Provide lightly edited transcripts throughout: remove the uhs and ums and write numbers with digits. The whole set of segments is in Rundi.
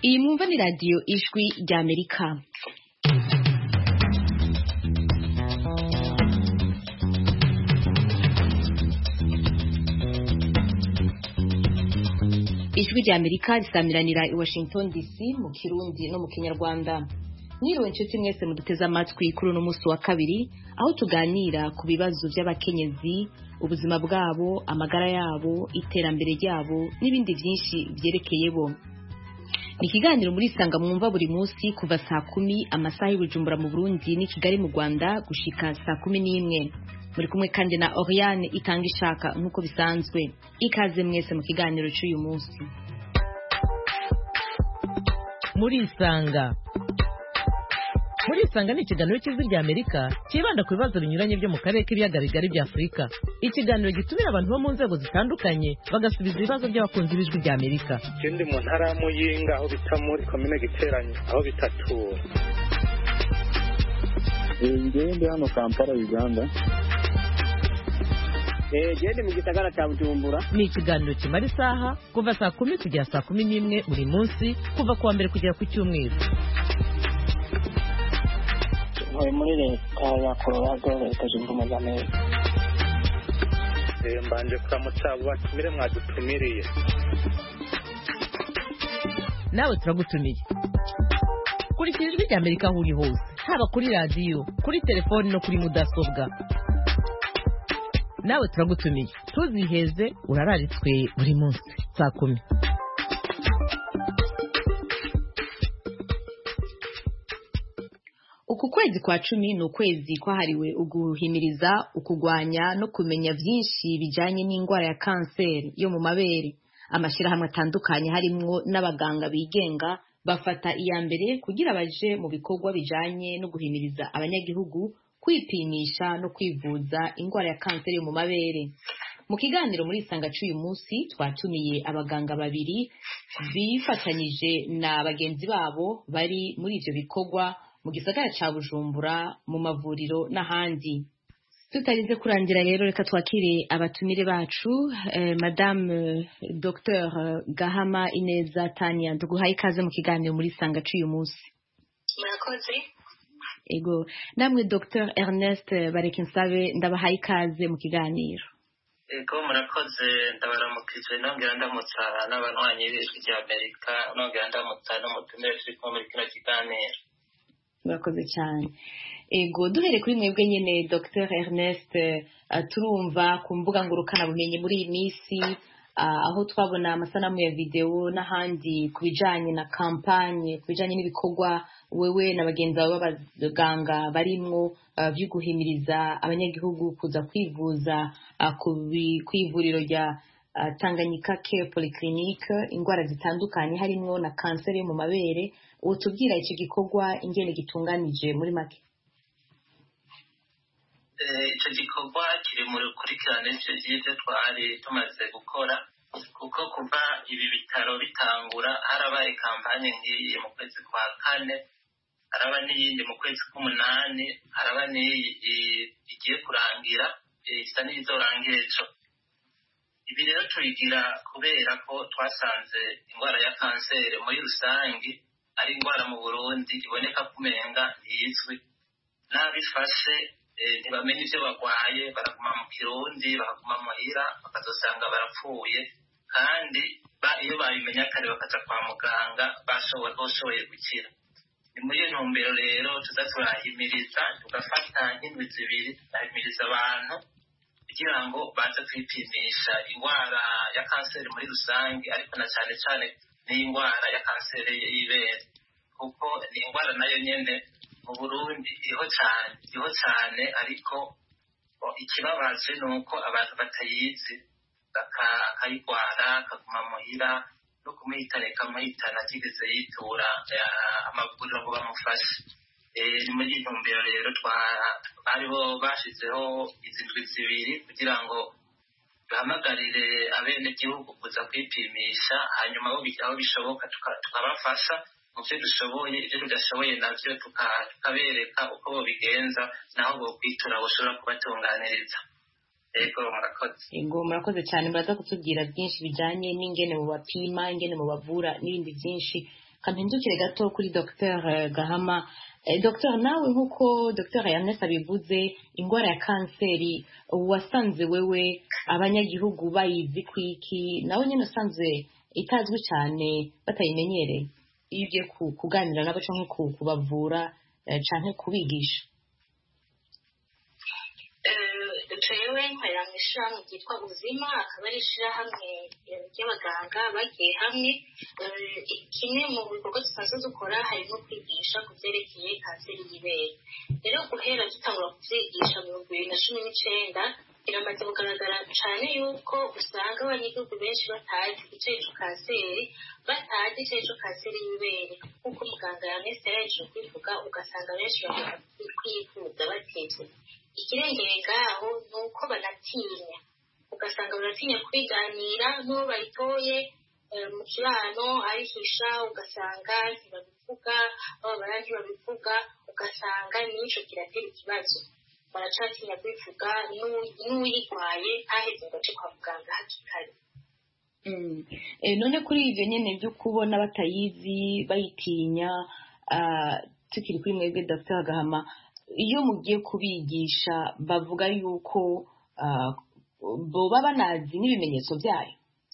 Iyi mwumva ni radiyo ijwi ry'Amerika. Ijwi ry'Amerika risamiranira i Washington DC mu Kirundi no mu Kinyarwanda. Mwiriwe inshuti mwese muduteze amatwi kuri uno munsi wa kabiri, aho tuganira ku bibazo by'abakenyezi, ubuzima bwabo, amagara yabo, iterambere ryabo n'ibindi byinshi byerekeye bo. Ni ikiganiro muri Sanga mwumva buri munsi kuva saa 10 amasaha y'Ubujumbura mu Burundi ni Kigali mu Rwanda gushika saa 11. Muri kumwe kandi na Oriane Itanga Ishaka nk'uko bisanzwe. Ikaze mwese mu kiganiro cy'uyu munsi. Muri Sanga ni ikiganiro cy'Ijwi ry'Amerika kibanda ku bibazo binyuranye byo mu karere k'ibiyaga bigari bya Afurika. Ikiganiro gitumira abantu bo mu nzego zitandukanye bagasubiza ibibazo by'abakunzi b'Ijwi ry'Amerika. Ikindi mu ntara ya Muyinga aho bita muri komine Giteranyi aho bitatura. Ngende hano Kampala Uganda. Gende mu gisagara cya Bujumbura. Ni ikiganiro kimara isaha kuva saa 10 kugera saa 11 buri munsi kuva kuwa mbere kugera ku cyumweru. Muri leta ya Colorado leta zunze ubumwe za Amerika. Mbanje kuramutsa abo batumire mwadutumiriye. Nawe turagutumiye. Kuri Ijwi ry'Amerika aho uri hose, haba kuri radiyo, kuri telefoni no kuri mudasobwa. Nawe turagutumiye. Tuziheze urararitswe buri munsi saa 10. Uku kwezi kwa 10 ni ukwezi kwahariwe uguhimiriza, ukugwanya no kumenya byinshi bijanye n'indwara ya kanseri yo mu mabere. Amashirahamwe atandukanye harimwo n'abaganga bigenga bafata iya mbere kugira baje mu bikorwa bijanye no guhimiriza abanyagihugu kwipimisha no kwivuza indwara ya kanseri yo mu mabere. Mu kiganiro muri Sanga cy'uyu munsi twatumiye abaganga babiri bifatanyije na bagenzi babo bari muri ivyo bikorwa mu gisagara ca Bujumbura mu mavuriro n'ahandi. Tutarinze kurangira rero reka twakire abatumire bacu. Madame Dr Gahama Ineza Tania, nduguhaye ikaze mu kiganiro muri Sanga cy'uyu munsi. Murakoze. Ego, namwe Dr Ernest Barekinsabe ndabahaye ikaze mu kiganiro. Ego murakoze, ndabaramukije nongera ndamutsa n'abanywanyi b'Ijwi ry'Amerika, nongera ndamutsa n'umutumire turi kumwe muri kino kiganiro. Murakoze cyane. Ego, duhere kuri mwebwe nyene Dr Ernest, turumva ku mbuga ngurukana bumenyi muri iyi misi aho twabona amasanamu ya video n'ahandi kubijanye na kampanye, kubijanye n'ibikorwa wewe na bagenzi bawe b'abaganga barimwo byo guhimiriza abanyagihugu kuza kwivuza kw'ivuriro rya Tanganyika Care Polyclinic indwara zitandukanye harimwo na kanseri yo mu mabere. Utubwira icyo gikorwa ingene gitunganije muri make? Icyo gikorwa kiri mu rukurikirane y'ibyo twari tumaze gukora, kuko kuva ibi bitaro bitangura harabaye kampanye nk'iyi mu kwezi kwa 4, haraba n'iyindi mu kwezi k'8, haraba n'iyi igiye kurangira isa n'izorangira ejo. Ibi rero tubigira kubera ko twasanze indwara ya kanseri muri rusange ari indwara mu Burundi iboneka kumenga izwi, n'abifashe ntibamenye ivyo bagwaye, baraguma mu kirundi, bakaguma muhira, bakazosanga barapfuye, kandi iyo babimenya kare bakaja kwa muganga bashoboye gukira. Ni muri iyo ntumbero rero tuza turahimiriza, tugafata nk'indwi 2 turahimiriza abantu kugira ngo baze kwipimisha indwara ya kanseri muri rusange, ariko na cyane cyane n'indwara ya kanseri y'ibere, kuko ni indwara nayo nyene mu Burundi iriho cyane, ariko ikibabaje ni uko abantu batayizi bakayigwara, akaguma muhira, no kumuhitana ikamuhitana atigeze yitura amavuriro ngo bamufashe. Ni muri iyi ntumbero rero bariho bashizeho izi ndwi 2 kugira ngo duhamagarire abenegihugu kuza kwipimisha, hanyuma aho bishoboka tukabafasha mu byo dushoboye, ibyo tudashoboye navyo tukabereka uko bobigenza naho bokwitura bashobora kubatunganiriza. Ego murakoze. Ego murakoze cyane, muraza kutubwira byinshi bijanye n'ingene mu bapima, ingene mu bavura n'ibindi byinshi. kampindukire gato kuri Dr Gahama. Dr nawe nk'uko Dr Ernest abivuze, indwara ya kanseri wasanze wewe abanyagihugu bayizi kwiki, nawe nyine usanzwe itazwi cyane batayimenyereye, iyo ugiye kuganira nabo cyangwa kubavura cyangwa kubigisha? jewe nkorera mu ishyirahamwe ryitwa ubuzima, akaba ari ishyirahamwe ry'abaganga bagiye hamwe. Kimwe mu bikorwa dusanzwe dukora harimo kwigisha ku byerekeye kanseri y'ibere. Rero guhera dutangura kubyigisha mu 2019 biramaze kugaragara cyane yuko usanga abanyagihugu benshi batazi icyo kanseri, batazi icyo kanseri y'ibere. Nk'uko muganga Ernest yaje kubivuga, ugasanga benshi bakwiye kwivuza bateze. Ikirengere ngaho ni uko banatinya, ugasanga baratinya kubiganira n'uwo bayitoye mu kibano arihisha, ugasanga ntibabivuga, bababara ntibabivuga, ugasanga n'icyo kiratera ikibazo, baracatinya kubivuga, n'uwuyirwaye ntaheze ngo ace kwa muganga hakiri kare. None kuri ibyo nyine byo kubona batayizi bayitinya, tukiri kuri mwebwe Dr Gahama, iyo mugiye kubigisha bavuga yuko boba banazi n'ibimenyetso byayo?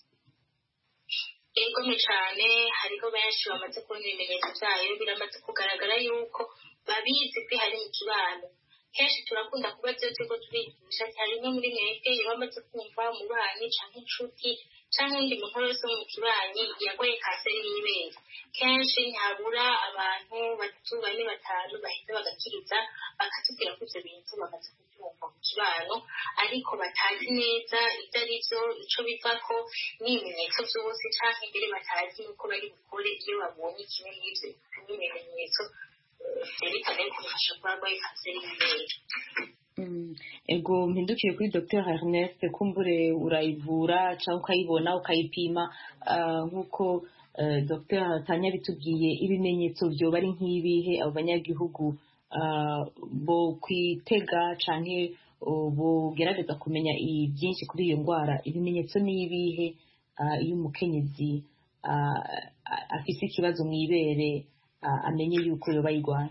Yego cyane, hariho benshi bamaze kubona ibimenyetso byayo, biramaze kugaragara yuko babizi ko hari mu kibano. Kenshi turakunda kubaza ko tubigisha cyane no muri mwebwe iyo bamaze kumva umubanyi cyangwa inshuti cyangwa undi muntu wese mu kibanyi yagoye kanseri y'ibere. Kenshi ntabura abantu 3, 4, 5 bahita bagakiriza, bakatubwira ko ibyo bintu bamaze kubyumva mu kibano, ariko batazi neza ibyo ari byo, icyo bivako n'ibimenyetso byose, cyangwa imbere batazi uko bari bukore iyo babonye kimwe n'ibyo bimenyetso byerekana ko bafasha kuba barwaye kanseri y'ibere. Ego mpindukiye kuri Dr Ernest, kumbure urayivura cyangwa ukayibona ukayipima, nk'uko Dr Tanya bitubwiye, ibimenyetso byo bari nk'ibihe abo banyagihugu bo kwitega cyangwa bo gerageza kumenya byinshi kuri iyo ndwara? Ibimenyetso ni ibihe iyo umukenyezi afite ikibazo mu ibere amenye yuko yoba yirwaye?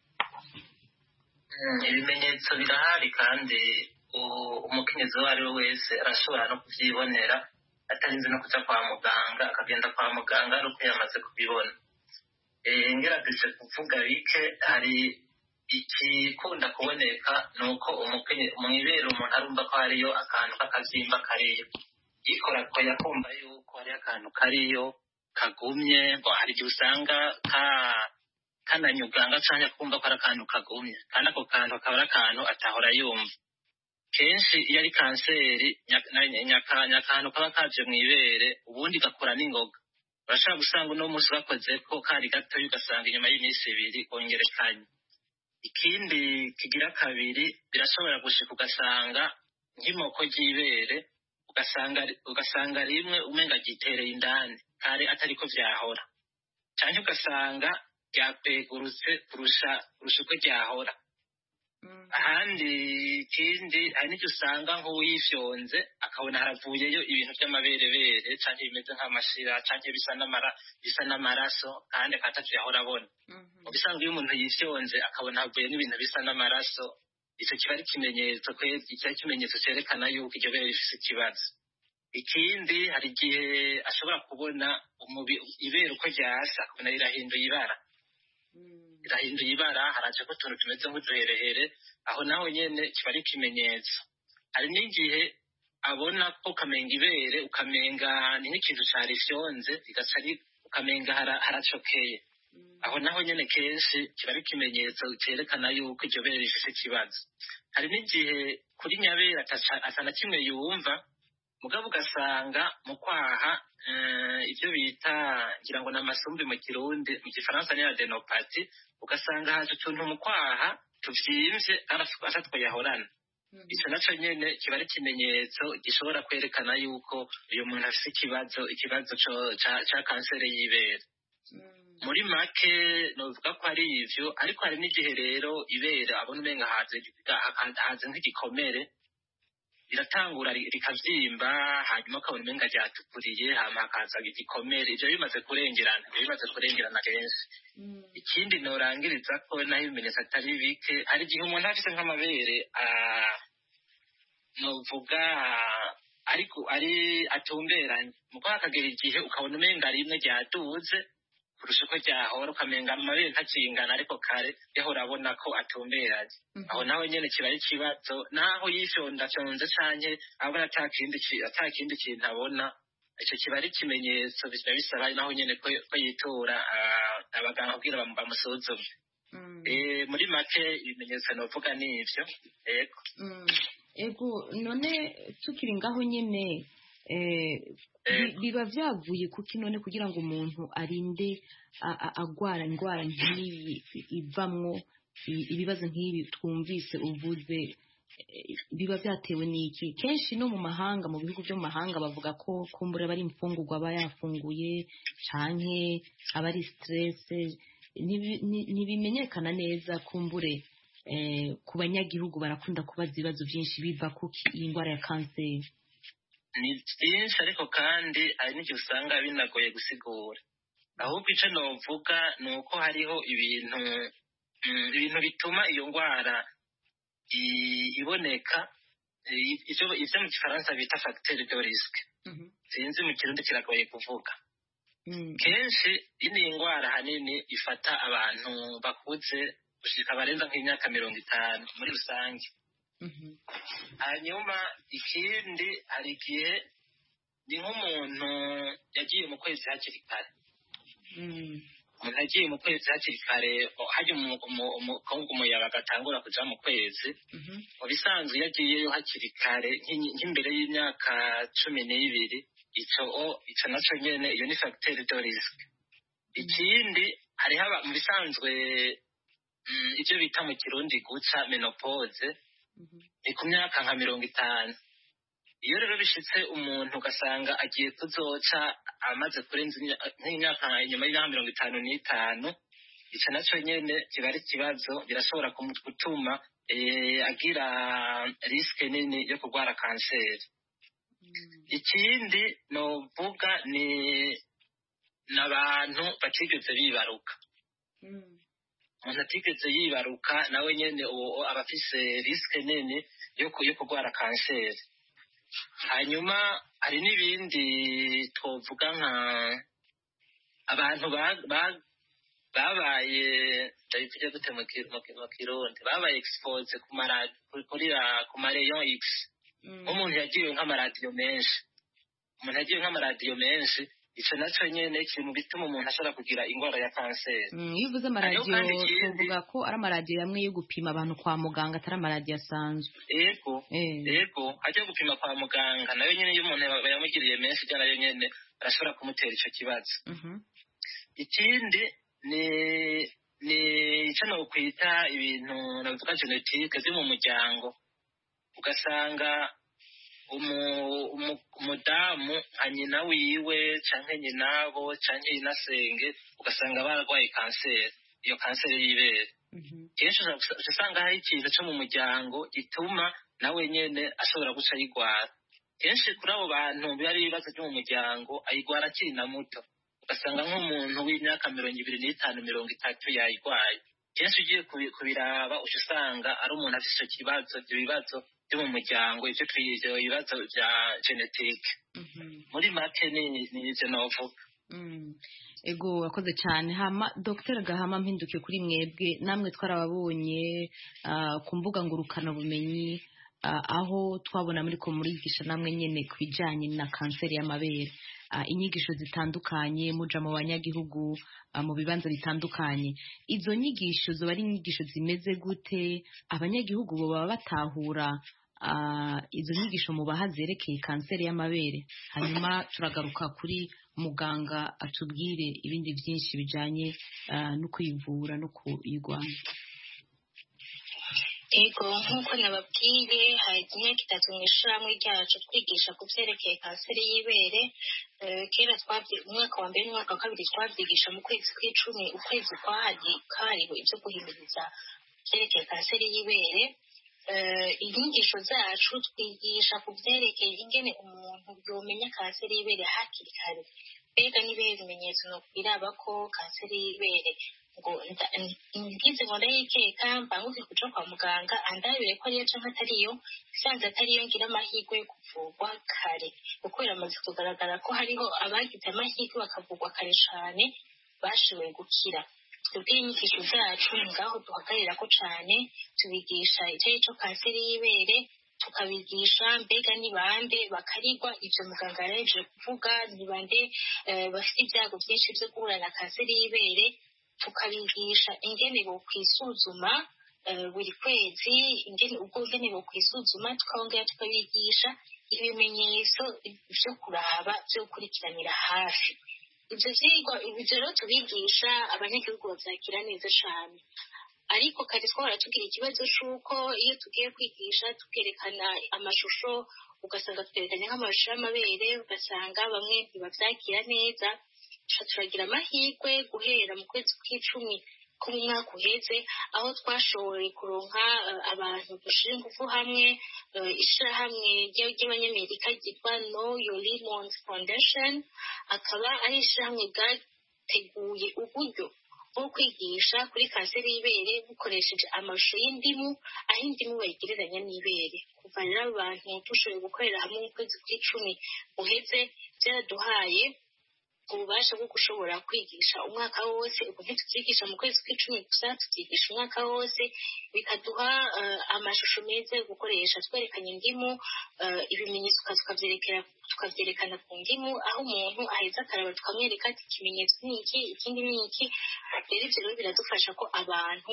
Ibimenyetso birahari kandi umukenyezi uwo ari we wese arashobora no kubyibonera atarinze no kujya kwa muganga, akagenda kwa muganga ari uko yamaze kubibona. Ngerageje kuvuga bike, hari ikikunda kuboneka ni uko mu ibere umuntu arumva ko hariyo akantu k'akabyimba kariyo, yikorakoye akumva yuko hariyo akantu kariyo kagumye, hari igihe usanga kananyuganga cyangwa kumva ko ari akantu kagumye, kandi ako kantu akaba ari akantu atahora yumva. Kenshi iyo ari kanseri akantu kaba kaje mu ibere ubundi gakora n'ingoga, urashobora gusanga uno munsi gakoze ko kari gatoya, ugasanga inyuma y'iminsi 2 kongerekanye. Ikindi kigira kabiri, birashobora gushika ugasanga nk'imoko ry'ibere ugasanga rimwe umenga gitereye indani kare atari ko vyahora, cyangwa ugasanga ryakwegurutse kurusha uko ryahora. Ahandi ikindi, hari n'icyo usanga nk'uwifyonze akabona haravuyeyo ibintu by'amaberebere cyangwa bimeze nk'amashira cyangwa bisa n'amaraso, kandi akatatu yahora abona. Mu bisanzwe iyo umuntu yifyonze akabona havuye n'ibintu bisa n'amaraso, icyo kiba ari ikimenyetso cyerekana yuko iryo bere rifite ikibazo. Ikindi, hari igihe ashobora kubona ibere uko ryasa akabona rirahinduye ibara, haraje ko utuntu tumeze nk'uduherehere, aho naho nyene kiba ari ikimenyetso. Hari n'igihe abona ko ukamenga ibere ukamenga ni nk'ikintu carifyonze, ukamenga haracokeye, aho naho nyene kenshi kiba ari ikimenyetso cyerekana yuko iryo bere rifite ikibazo. Hari n'igihe kuri nyabere atana kimwe yumva, mugabo ugasanga mu kwaha ibyo bita ngira ngo n'amasumbi mu Kirundi, mu Gifaransa ni adenopati, ugasanga haje utuntu mu kwaha tuvyimvye atatwo yahorana. Ico naco nyene kiba ari ikimenyetso gishobora kwerekana yuko uyu muntu afite ikibazo ca kanseri y'ibere. Muri make novuga ko ari ivyo, ariko hari n'igihe rero ibere abona umenga haze nk'igikomere, riratangura rikavyimba hanyuma ukabona umenga ryatukuriye hama hakaza igikomere ivyo bimaze kurengerana kenshi. Ikindi norangiriza ko naho ibimenyetso atari bike hari igihe umuntu afise nk'amabere novuga ariko atumberanye muko hakagera igihe ukabona umenga rimwe ryaduze kurusha uko ryahora ukamenga amabere ntakingana ariko kare yahora abona ko atumberanye. Aho nawe nyene kiba ari ikibazo naho yishondashonze canke abona ata kindi kintu abona ico kiba ari ikimenyetso bisaba naho nyene ko yitura abaganga kugira bamusuzume. Muri make ibimenyetso novuga n'ivyo. Ego none tukiri ngaho nyene biba vyavuye kuki none kugira ngo umuntu arinde agwara indwara nk'iyi ivamwo ibibazo nk'ibi twumvise uvuze biba vyatewe n'iki? Kenshi no mu mahanga mu bihugu byo mu mahanga bavuga ko kumbura bari imfungurwa aba yafunguye canke aba ari stress ntibimenyekana neza kumbure ku banyagihugu barakunda kubaza ibibazo byinshi biva kuki iyi ndwara ya kanseri. Ni byinshi ariko kandi hari n'igihe usanga binagoye gusigura ahubwo icyo novuga ni uko hariho ibintu bituma iyo ndwara iboneka ivyo mu gifaransa bita facteur de risque. Sinzi mu kirundi kiragoye kuvuga. Kenshi iyi ndwara hanini ifata abantu bakuze gushika barenza nk'imyaka 50 muri rusange. Hanyuma ikindi hari igihe ni nk'umuntu yagiye mu kwezi hakiri kare. Umuntu yagiye mu kwezi hakiri kare hajya umuyaga agatangura kuja mu kwezi. Mu bisanzwe yagiyeyo hakiri kare nk'imbere y'imyaka 12 ico naco nyene iyo ni facteur de risque. Ikindi hariho mu bisanzwe ivyo bita mu kirundi guca menopause ni ku myaka nka 50. Iyo rero bishitse umuntu ugasanga agiye kuzoca amaze kurenza nk'imyaka inyuma y'imyaka 55 ico naco nyene kiba ari ikibazo birashobora gutuma agira riske nini yo kurwara kanseri. Ikindi novuga ni n'abantu batigeze bibaruka. Umuntu atigeze yibaruka nawe nyene aba afise riske nini yo kurwara kanseri. Hanyuma hari n'ibindi twovuga nka abantu babaye ndabivuga gute mu kirundi babaye expose ku marayon X. Umuntu yagiye nk'amaradiyo menshi ico naco nyene kiri mu bituma umuntu ashobora kugira indwara ya kanseri. Iyo uvuze amaradiyo tuvuga ko ari amaradiyo amwe yo gupima abantu kwa muganga atari amaradiyo asanzwe. Yego ajya gupima kwa muganga nayo nyene iyo umuntu yamugiriye menshi cyane nayo nyene arashobora kumutera ico kibazo. Ikindi ni ico no kwita ibintu navuga genetique byo mu muryango ugasanga umudamu nka nyina wiwe canke nyinabo canke inasenge ugasanga baragwaye kanseri. Iyo kanseri y'ibere kenshi usanga hari ikintu cyo mu muryango gituma nawe nyene ashobora guca ayigwara. Kenshi kuri abo bantu bari ibibazo byo mu muryango ayigwara akiri na muto ugasanga nk'umuntu w'imyaka 25-30 yayigwaye. Kenshi ugiye kubiraba usanga ari umuntu afite icyo bibazo byo mu muryango ivyo twize ibibazo bya genetique. Muri make ni ivyo novuga. Ego wakoze cyane. Hama Dr. Gahama mpinduke kuri mwebwe namwe twarababonye ku mbuga ngurukana bumenyi aho twabona muri ko murigisha namwe nyene kubijanye na kanseri y'amabere. Inyigisho zitandukanye muja mu banyagihugu mu bibanza bitandukanye. Izo nyigisho zo bari inyigisho zimeze gute? Abanyagihugu bo baba batahura izo nyigisho mu bahazerekeye kanseri y'amabere. Hanyuma turagaruka kuri muganga atubwire ibindi byinshi bijanye no kuyivura no kuyigwanya. Ego nk'uko nababwiye hari imyaka 3 mu ishyirahamwe ryacu twigisha ku byerekeye kanseri y'ibere. Kera umwaka wa mbere n'umwaka wa kabiri twabyigisha mu kwezi kw'icumi ukwezi kwahariwe ibyo guhimiriza byerekeye kanseri y'ibere. inyigisho zacu twigisha ku byerekeye ingene umuntu yomenya kanseri y'ibere hakiri kare. Mbega n'ibihe bimenyetso nokwiraba ko kanseri y'ibere ngo ngize ngo ndayikeka mbanguke kuja kwa muganga andabire ko ariyo canke atariyo, sanze atariyo ngira amahirwe yo kuvurwa kare, kuko biramaze kugaragara ko hariho abagize amahirwe bakavurwa kare cane bashoboye gukira. Twebwe inyigisho zacu ngaho duhagarira ko cane, tubigisha icyo kanseri y'ibere, tukabigisha mbega ni bande bakarigwa ivyo muganga yareje kuvuga, ni bande bafite ibyago byinshi byo guhura na kanseri y'ibere, tukabigisha ingene bo kwisuzuma buri kwezi, ingene bo kwisuzuma, tukongera tukabigisha ibimenyetso byo kuraba byo gukurikiranira hafi. Ibyo vyigwa rero tubigisha abanyagihugu bavyakira neza cane, ariko kare twahora tugira ikibazo c'uko iyo tugiye kwigisha tukerekana amashusho, ugasanga twerekanye nk'amashusho y'amabere, ugasanga bamwe ntibavyakira neza. Turagira amahirwe guhera mu kwezi kw'icumi ko mu mwaka uheze, aho twashoboye kuronka abantu dushira ingufu hamwe, ishirahamwe ry'abanyamerika ryitwa Know Your Lemons Foundation, akaba ari ishirahamwe ryateguye uburyo bwo kwigisha kuri kanseri y'ibere bukoresheje amashusho y'indimu, aho indimu bayigereranya n'ibere. Kuva rero abantu dushoboye gukorera hamwe mu kwezi kw'icumi uheze, byaraduhaye ububasha bwo gushobora kwigisha umwaka wose. Ubu ntituvyigisha mu kwezi kw'icumi gusa, tuvyigisha umwaka wose, bikaduha amashusho meza yo gukoresha twerekanye indimu, ibimenyetso tukavyerekana ku ndimu, aho umuntu aheza akaraba tukamwereka ati ikimenyetso ni iki, ikindi ni iki. Rero ivyo rero biradufasha ko abantu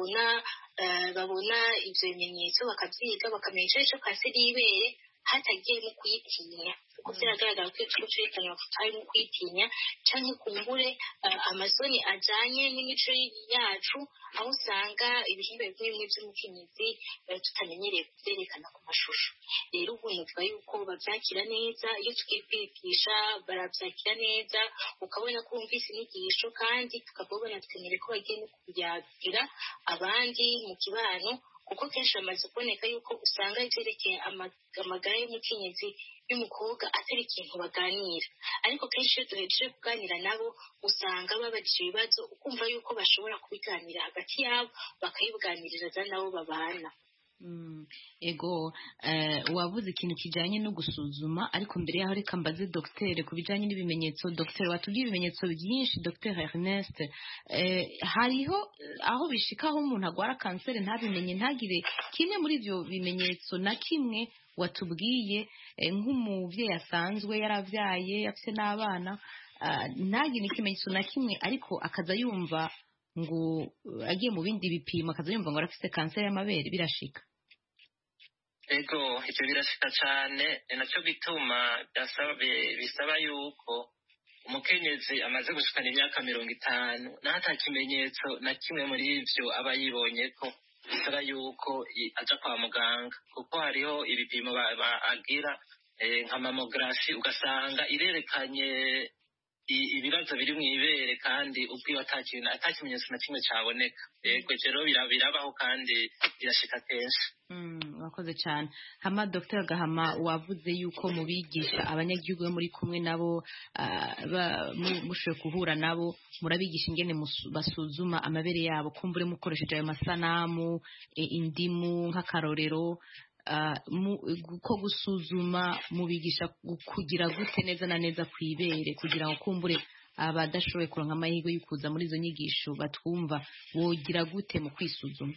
babona ivyo bimenyetso, bakavyiga, bakamenya ico kanseri y'ibere hatagiye mu kuyitinya, kuko biragaragara ko ico cerekana ari mu kuyitinya canke kumbure amasoni ajanye n'imico yacu, aho usanga ibihimba bimwe vy'umukenyezi tutamenyereye kuvyerekana ku mashusho. Rero ubu nuvuga yuko bavyakira neza, iyo tugiye kwigisha baravyakira neza, ukabona ko wumvise inyigisho, kandi tukabona twemere ko bagiye no kuyagira abandi mu kibano, kuko kenshi bamaze kuboneka yuko usanga ivyerekeye amagara y'umukenyezi y'umukobwa atari ikintu baganira, ariko kenshi iyo duhejeje kuganira nabo usanga babajije ibibazo, ukumva yuko bashobora kubiganira hagati yabo, bakayibuganiriza nabo babana. Ego wavuze ikintu kijanye no gusuzuma, ariko mbere yaho reka mbaze Dr. ku bijanye n'ibimenyetso. Dr. watubwiye ibimenyetso byinshi, Dr. Ernest, hariho aho bishikaho umuntu agwara kanseri ntabimenye, ntagire kimwe muri ivyo bimenyetso na kimwe watubwiye, nk'umuvyeyi asanzwe yaravyaye afise n'abana, ntagire ikimenyetso na kimwe, ariko akaza yumva ngo agiye mu bindi bipimo akaza yumva ngo arafise kanseri y'amabere. Birashika? Ego, ivyo birashika cane, naco gituma bisaba yuko umukenyezi amaze gushikana imyaka 50 naho ata kimenyetso na kimwe muri ivyo aba yibonyeko, bisaba yuko aja kwa muganga, kuko hariho ibipimo agira nka mamografi, ugasanga irerekanye ibibazo biri mw'ibere kandi ubwiwe atakimenyetso na kimwe caboneka. Yego rero birabaho kandi birashika kenshi. Wakoze cyane. Hama Dr. Gahama, wavuze yuko mubigisha abanyagihugu muri kumwe nabo, mushoboye guhura nabo, murabigisha ingene basuzuma amabere yabo, kumbure mukoresheje ayo masanamu, indimu nk'akarorero. Ko gusuzuma mubigisha kugira gute neza na neza kwibere, kugira ngo kumbure abadashoboye kuronka amahirwe y'ukuza muri izo nyigisho batwumva, wogira gute mu kwisuzuma?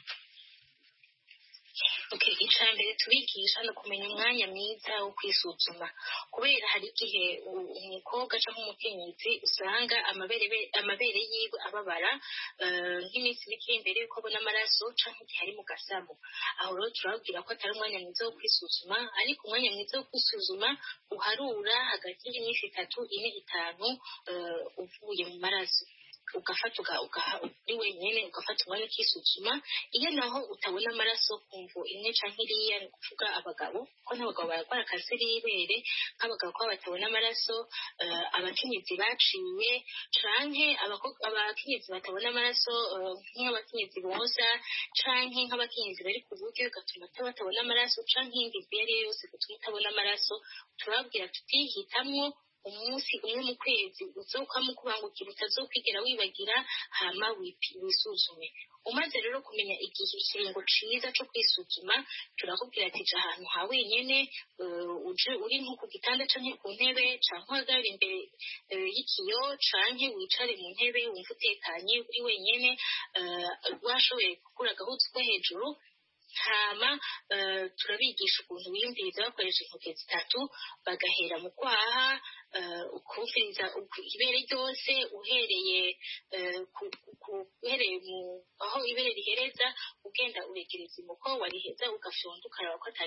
Okay, icambere tubigisha no kumenya umwanya mwiza wo kwisuzuma, kubera hari igihe umukobwa cyangwa umukenyezi usanga amabere yiwe ababara nk'iminsi mike imbere yuko abona amaraso canke igihe ari mu gasabo. Aho rero turababwira ko atari umwanya mwiza wo kwisuzuma, ariko umwanya mwiza wo kwisuzuma uharura hagati y'iminsi 3, 4, 5 uvuye mu maraso. ugafata uri wenyine ugafata umwanya ukisuzuma. Iyo naho utabona amaraso ku mvu imwe canke iriya, ni ukuvuga abagabo ko n'abagabo barwara kanseri y'ibere nk'abagabo ko batabona amaraso, abakenyezi baciye canke abakenyezi batabona amaraso nk'abakenyezi bonsa canke nk'abakenyezi bari ku buryo bigatuma batabona amaraso canke iyindi mvu iyo ari yo yose gutuma utabona amaraso, turababwira tutihitamwo umunsi umwe mu kwezi uzokwama ukubangukira utazokwigera wibagira, hama wisuzume. Umaze rero kumenya ikiringo ciza co kwisuzuma, turakubwira ati ja ahantu ha wenyene, uje uri nko ku gitanda canke ku ntebe canke uhagarare imbere y'ikiyo canke wicare mu ntebe wumva utekanye uri wenyene, washoboye gukura agahuzu ko hejuru. Hama turabigisha ukuntu biyumviriza bakoresha intoke zitatu, bagahera mu kwaha, ukumviriza ibere ryose uhereye aho ibere rihereza, ugenda uregereza imuko wariheza ugafyonda ukaraba ko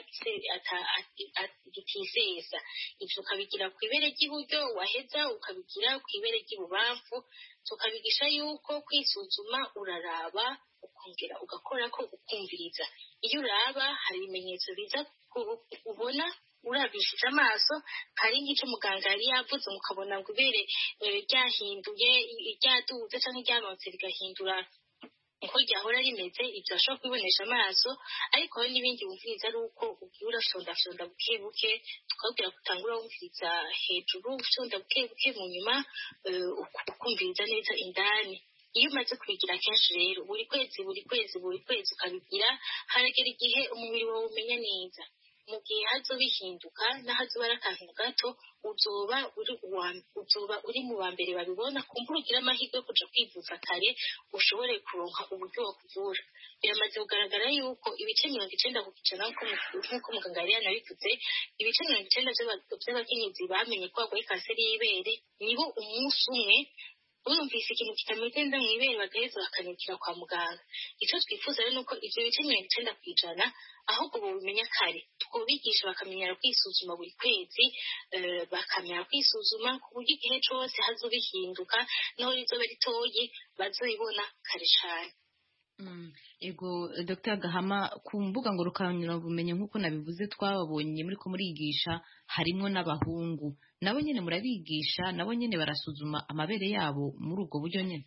gitisesa. Ivyo ukabigira ku ibere ry'iburyo, waheza ukabigira ku ibere ry'ibubamfu. Tukabigisha yuko kwisuzuma uraraba ukongera ugakora ko ukumviriza. Iyo uraba hari ibimenyetso biza ubona urabishije amaso, hari nk'icyo muganga yari yavuze mukabona ngo ibere ryahinduye, ryaduze cyangwa ryamanutse rigahindura uko ryahora rimeze. Ibyo ashobora kubibonesha amaso, ariko hari n'ibindi wumviriza ari uko ugiye urafyondafyonda buke buke, tukabwira gutangura wumviriza hejuru ufyonda buke buke, mu nyuma ukumviriza neza indani. Iyo umaze kubigira kenshi rero buri kwezi ukabigira, haragera igihe umubiri wawe umenya neza. Mu gihe hazoba bihinduka n'ahazoba ari akantu gato, uzoba uri mu ba mbere babibona. Kumbura ugira amahirwe yo kuja kwivuza kare, ushobore kuronka uburyo bakuvura. Biramaze kugaragara yuko ibice 90 ku ijana nk'uko muganga yari yanabivuze, ibice 90 by'abakenyezi bamenye ko barwaye kanseri y'ibere nibo umunsi umwe bumvise ikintu kitamugenda mu ibere bagaheza bakanyukira kwa muganga. Icyo twifuza rero nuko ivyo bice 90 ku ijana ahubwo bubimenya kare, tukubigisha bakamenyera kwisuzuma buri kwezi, bakamenya kwisuzuma ku buryo igihe cose hazobihinduka naho rizoba ritoyi bazoibona kare cane. Ego Dr. Gahama, ku mbuga ngurukana bumenye nk'uko nabivuze twababonye muri ko murigisha harimo n'abahungu, nabo nyene murabigisha, nabo nyene barasuzuma amabere yabo muri ubwo buryo nyene?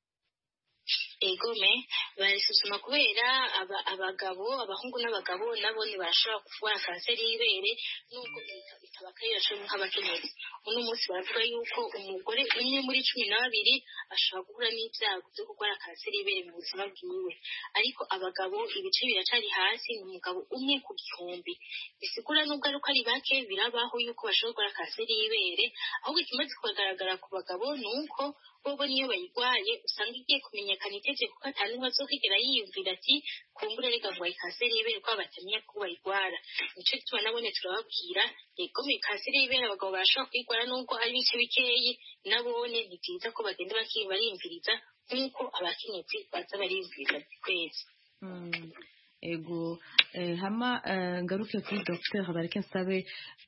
Egome barisuzuma kubera abahungu n'abagabo nabo ntibashobora kuvura kanseri y'ibere nubwo bitabakarira cyo nk'abakenyezi. Uno munsi baravuga yuko umugore umwe muri 12 ashobora guhura n'ibyago byo kurwara kanseri y'ibere mu buzima bwiwe, ariko abagabo ibice biracari hasi, ni umugabo umwe ku 100. Bisigura nubwo ari uko ari bake birabaho yuko bashobora kurwara kanseri y'ibere, ahubwo ikimaze kugaragara ku bagabo nuko bobo niyo bayigwaye usanga igiye kumenyekana itegeko ko atanu bazokigera yiyumvira ati kumbura reka ngo kanseri y'ibere ko batamenya ko bayigwara. Nico gituma nabone turababwira ego mi kanseri y'ibere abagabo bashobora kwigwara nubwo ari bice bikeyi, nabone ni byiza ko bagenda barimviriza nk'uko abakenyezi baza barimviriza kwezi. Ego hama ngaruke kuri Dr. Bareke Nsabe,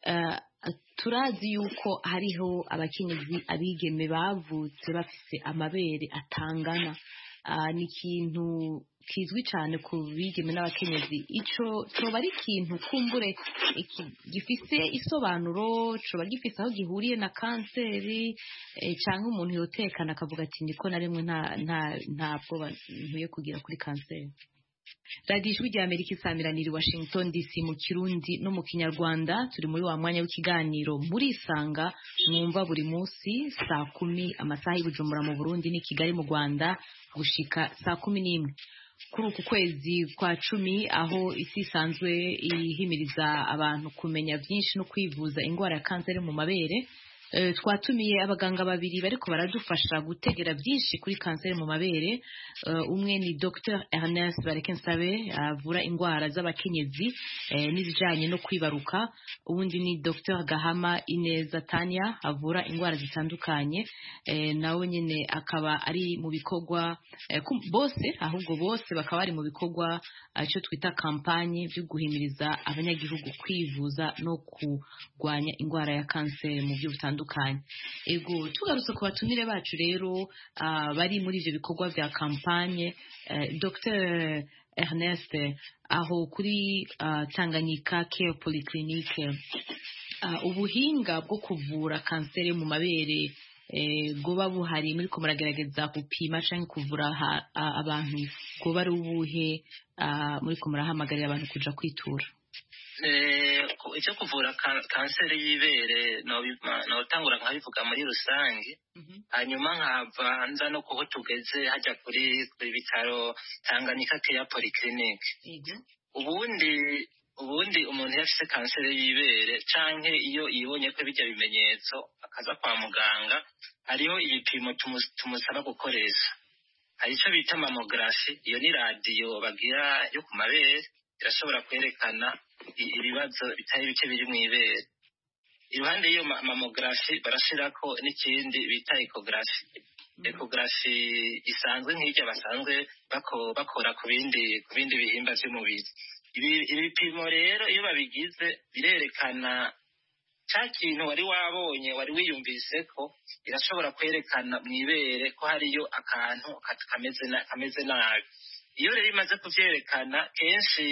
turazi yuko hariho abakenyezi abigeme bavutse bafise amabere atangana, ni ikintu kizwi cyane ku bigeme n'abakenyezi. Ico coba ari ikintu kumbure gifise isobanuro, coba gifise aho gihuriye na kanseri, cyangwa umuntu yotekana akavuga ati niko na rimwe ntabwo ntuye kugira kuri kanseri? Radio Ijwi rya Amerika isamiraniye Washington DC mu Kirundi no mu Kinyarwanda. Turi muri wa mwanya w'ikiganiro muri Isanga, mwumva buri munsi saa 10 amasaha y'Ibujumbura mu Burundi ni Kigali mu Rwanda gushika saa 11 kuri uku kwezi kwa 10, aho isi isanzwe ihimiriza abantu kumenya byinshi no kwivuza ingwara ya kanseri mu mabere. Twatumiye abaganga babiri bariko baradufasha gutegera byinshi kuri kanseri mu mabere. Umwe ni Dr. Ernest Bareke Nsabe avura ingwara z'abakenyezi n'ibijanye no kwibaruka. Ubundi ni Dr. Gahama Ineza Tanya avura ingwara zitandukanye, nawe nyene akaba ari mu bikorwa bose bakaba ari mu bikorwa cyo twita kampanye byo guhimiriza abanyagihugu kwivuza no kurwanya ingwara ya kanseri mu byo butandukanye. bitandukanye. Ego tugarutse ku batumire bacu rero bari muri ivyo bikorwa vya kampanye, Dr Ernest, aho kuri Tanganyika Care Polyclinic, ubuhinga bwo kuvura kanseri mu mabere bwoba buhari muri ko muragerageza gupima canke kuvura abantu bwoba ari ubuhe muri ko murahamagarira abantu kuja kwitura? Icyo kuvura kanseri y'ibere notangura nkabivuga muri rusange, hanyuma nkava nza no kuho tugeze hajya kuri bitaro Tanganyika Care Polyclinic. ubundi umuntu yafise kanseri y'ibere canke iyo yibonye ko bijya bimenyetso akaza kwa muganga, hariho ibipimo tumusaba gukoresha. Hari icyo bita mammography, iyo ni radiyo bagira yo ku mabere, irashobora kwerekana ibibazo bitari bike biri mu ibere. Iruhande y'iyo mammography barashirako n'ikindi bita ecography. Ecography isanzwe nk'irya basanzwe bakora ku bindi bihimba by'umubiri. Ibipimo rero iyo babigize birerekana cya kintu wari wabonye wari wiyumvise ko, irashobora kwerekana mu ibere ko hariyo akantu kameze nabi. Iyo rero imaze kuvyerekana kenshi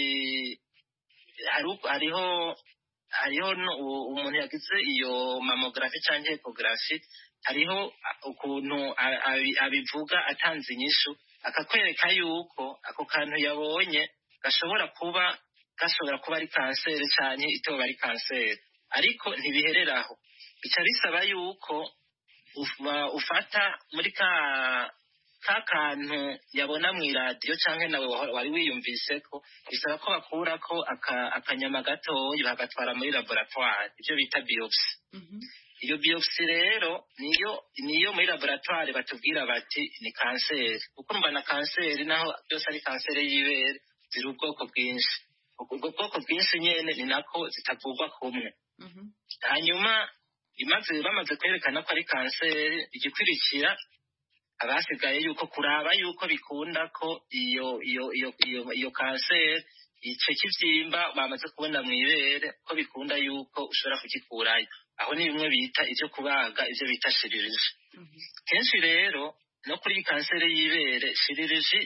hariho umuntu yagize iyo mammography canke ecography, hariho ukuntu abivuga atanze inyishu, akakwereka yuko ako kantu yabonye gashobora kuba ari kanseri canke itoba ari kanseri. Ariko ntibihereraho, bica bisaba yuko ufata muri ka kantu yabona mu iradiyo canke nawe wari wiyumvise ko, bisaba ko bakurako akanyama gatoya bagatwara muri laboratoire, ibyo bita biopsy. Iyo biopsy rero niyo muri laboratoire batubwira bati ni kanseri, kuko mba na kanseri naho byose ari kanseri y'ibere ziri ubwoko bwinshi. Ubwo bwoko bwinshi nyene ni nako zitavugwa kumwe. Hanyuma bamaze kwerekana ko ari kanseri, igikurikira abasigaye yuko kuraba yuko bikunda ko iyo kanseri ico kivyimba bamaze kubona mu ibere ko bikunda yuko ushobora kugikurayo. Aho ni bimwe bita ivyo kubaga, ivyo bita chirurgie. Kenshi rero no kuri kanseri y'ibere chirurgie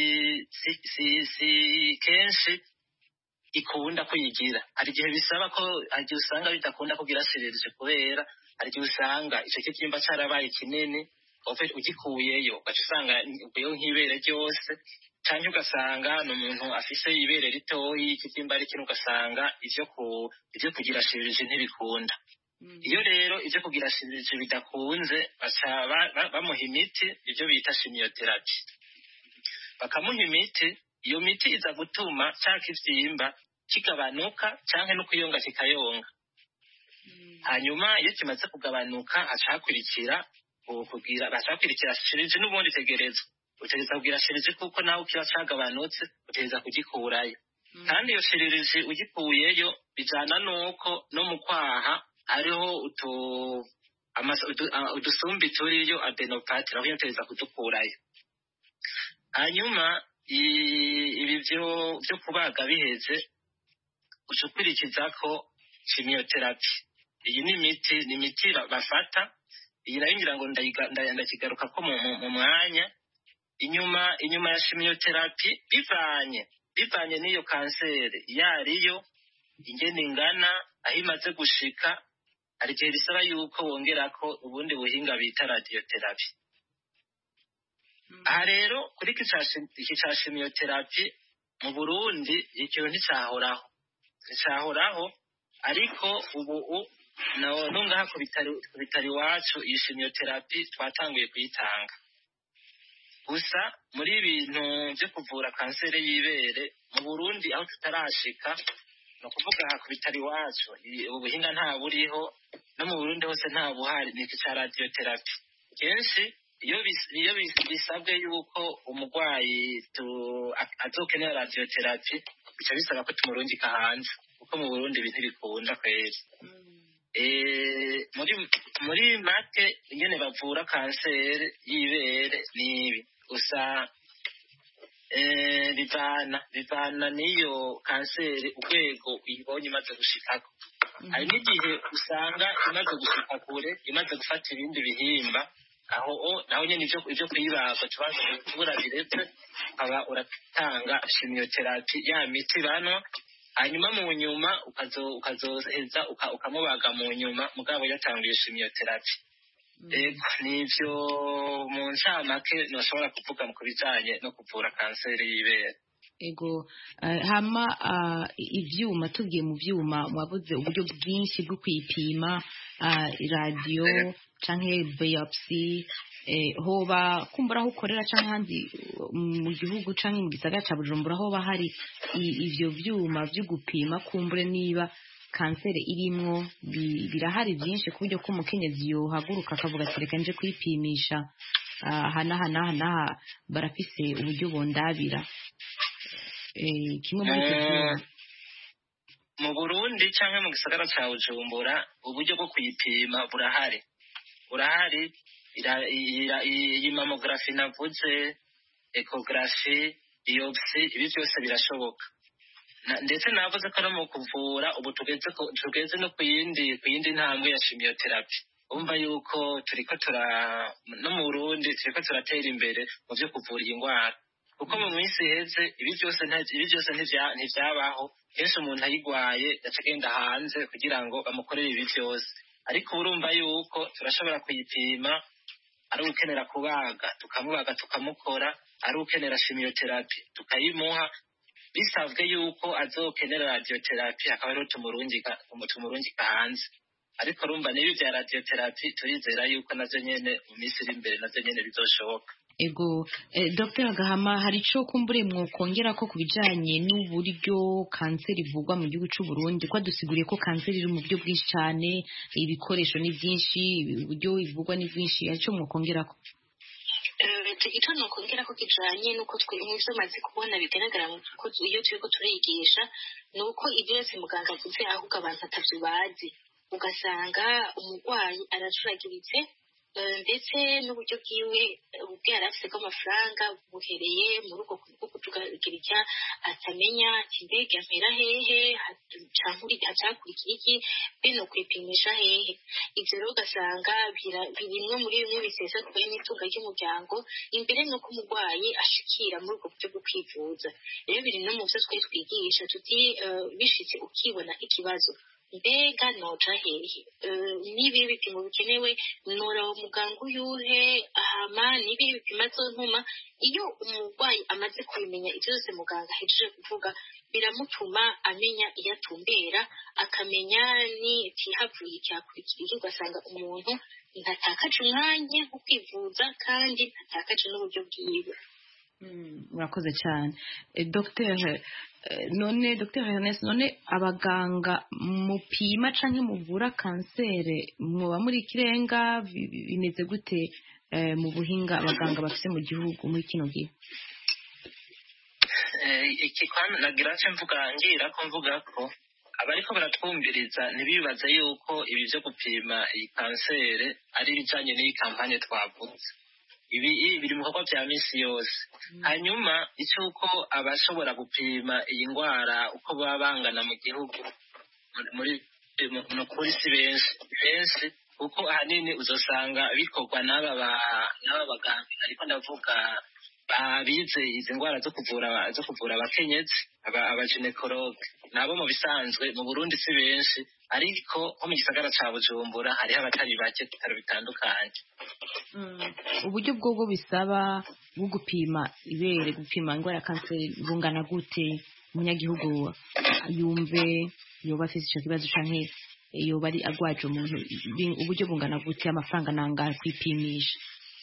si kenshi ikunda kuyigira. Hari igihe bisaba ko igihe usanga bidakunda kugira chirurgie kubera hari igihe usanga ico kivyimba carabaye kinini, ugikuyeyo ugaca usanga uguyeho nk'ibere ryose, canke ugasanga n'umuntu afise ibere ritoyi ikivyimba ari kintu, ugasanga ivyo kugira chirurgie ntibikunda. Iyo rero ivyo kugira chirurgie bidakunze, baca bamuha imiti, ivyo bita chimiotherapy. Bakamuha imiti, iyo miti iza gutuma ca kivyimba kigabanuka canke no kuyonga kikayonga. Hanyuma iyo kimaze kugabanuka hacakurikira chirurgie. N'ubundi utegereza kugira chirurgie kuko nawe kiba cagabanutse, utegereza kugikurayo. Kandi iyo chirurgie ugikuyeyo bijana nuko no mu kwaha hariho udusumbi turiyo adenopathy, aho utegereza kudukurayo. Hanyuma ibi vyo kubaga biheze, ucukurikizako chimiotherapy. Iyi ni imiti bafata. Iyi nayo ngira ngo ndakigaruka ko mu mwanya. Inyuma ya chimiotherapy bivanye n'iyo kanseri yariyo ingene ingana, aho imaze gushika, hari igihe bisaba yuko wongerako ubundi buhinga bita radiotherapy. Aha rero kuri iki ca chimiotherapy mu Burundi ikintu nticahoraho, ariko ubu nungaha ku bitari iwacu iyi chimiotherapy twatanguye kuyitanga. Gusa muri ibintu byo kuvura kanseri y'ibere mu Burundi aho tutarashika, no kuvuga aha ku bitari iwacu ubuhinga nta buriho, no mu Burundi hose nta buhari, ni iki ca radiotherapy. Kenshi iyo bisabwe yuko umurwayi azokenera radiotherapy, bica bisaba ko tumurungika hanze, kuko mu Burundi ibintu bikunda kweri. Muri make ingene bavura kanseri y'ibere nibi. Gusa bivana n'iyo kanseri urwego uyibonye imaze gushikako. hari n'igihe usanga imaze gushika kure imaze gufata ibindi bihimba aho naho nyene ivyo kuyibaga tubanza kubura biretse aba uratanga chimiotherapy ya miti banwa hanyuma mu nyuma ukazoheza ukamubaga mu nyuma mugabo yatangiye chimiotherapy nivyo mu ncamake noshobora kuvuga mu kubijanye no kuvura kanseri y'ibere. Ego hama ivyuma tugiye mu vyuma mwavuze uburyo bwinshi bwo kwipima radio canke biopsy hoba kumbura aho ukorera canke handi mu gihugu canke mu gisagara ca Bujumbura hoba hari ivyo vyuma vyo gupima kumbure niba kanseri irimwo birahari byinshi ku buryo ko umukenyezi yohaguruka akavuga ati reka nje kwipimisha hana barafise uburyo bondabira kimwe muri ivyo mu Burundi canke mu gisagara ca Bujumbura uburyo bwo kuyipima burahari iyi mammography navuze ecography biopsy ibi byose birashoboka ndetse navuze ko no mu kuvura ubu tugeze no kuyindi ntambwe ya chimiotherapy umva yuko turiko no mu Burundi turiko turatera imbere mu byo kuvura iyi ndwara kuko mu minsi iheze ibi byose ntivyabaho kenshi umuntu ayigwaye yacagenda hanze kugira ngo bamukorere ibi byose ariko urumva yuko turashobora kuyipima ari ukenera kubaga tukamubaga tukamukora ari ukenera chimiotherapy tukayimuha bisabwe yuko azokenera radiotherapy akaba ariho tumurungika hanze ariko urumva nibi bya radiotherapy turizera yuko nazo nyene mu minsi iri imbere nazo nyene bizoshoboka. Ego Dr. Gahama hari ico kumbure mwokongera ko kubijanye n'uburyo kanseri ivugwa mu gihugu c'u Burundi kwa dusiguriye ko kanseri iri mu buryo bwinshi cyane ibikoresho ni byinshi uburyo ivugwa ni byinshi arico mwokongera ko icyo nokongera ko kijanye nuko twebwe maze kubona bigaragara ko iyo turiko turigisha nuko ibyo yose muganga avuze ahubwo abantu atavyo bazi ugasanga umurwayi aracuragiritse ndetse n'uburyo bwiwe ubwo yarafise bw'amafaranga buhereye muri ubwo kutugarikira atamenya kimbega mpera hehe hacakurikira iki beno kwipimisha hehe ivyo rero ugasanga birimwe muri bimwe bisesaguye n'itunga ry'umuryango imbere nuko umurwayi ashikira muri ubwo buryo bwo kwivuza rero biri no mu vyo twari twigisha tuti bishitse ukibona ikibazo mbega noja hehe nibi bipimo bikenewe nora umuganga uyuhe ahama nibi bipimo azontuma iyo umurwayi amaze kubimenya ivyo byose muganga ahejeje kuvuga biramutuma amenya iyo atumbera akamenya ni tihavuye cyakurikira ugasanga umuntu ntatakaje umwanya wo kwivuza kandi ntatakaje n'uburyo bwiwe. Murakoze cyane Dr. Ernest none abaganga mupima canke muvura kanseri mwoba muri kirenga bimeze gute mu buhinga abaganga bafise mu gihugu muri kino gihe iki kwana nagira ngira ko mvuga ko abariko baratwumviriza ntibibaza yuko ibi byo gupima iyi kanseri ari bijanye n'iyi kampanye twavuze ibi biri mu bikorwa bya misi yose hanyuma icyuko abashobora gupima iyi ndwara uko baba bangana mu gihugu muri si benshi kuko ahanini uzosanga bikorwa n'aba baganga ariko ndavuga babize izi ndwara zo kuvura abakenyezi abaginekologe nabo mu bisanzwe mu Burundi si benshi ariko nko mu gisagara ca Bujumbura hariho abatari bake bitaro bitandukanye. Uburyo bwo bisaba bwo gupima ibere gupima indwara ya kanseri bungana gute umunyagihugu yumve yoba afise ico kibazo canke yoba ari agwaje umuntu uburyo bungana gute amafaranga nanga kwipimisha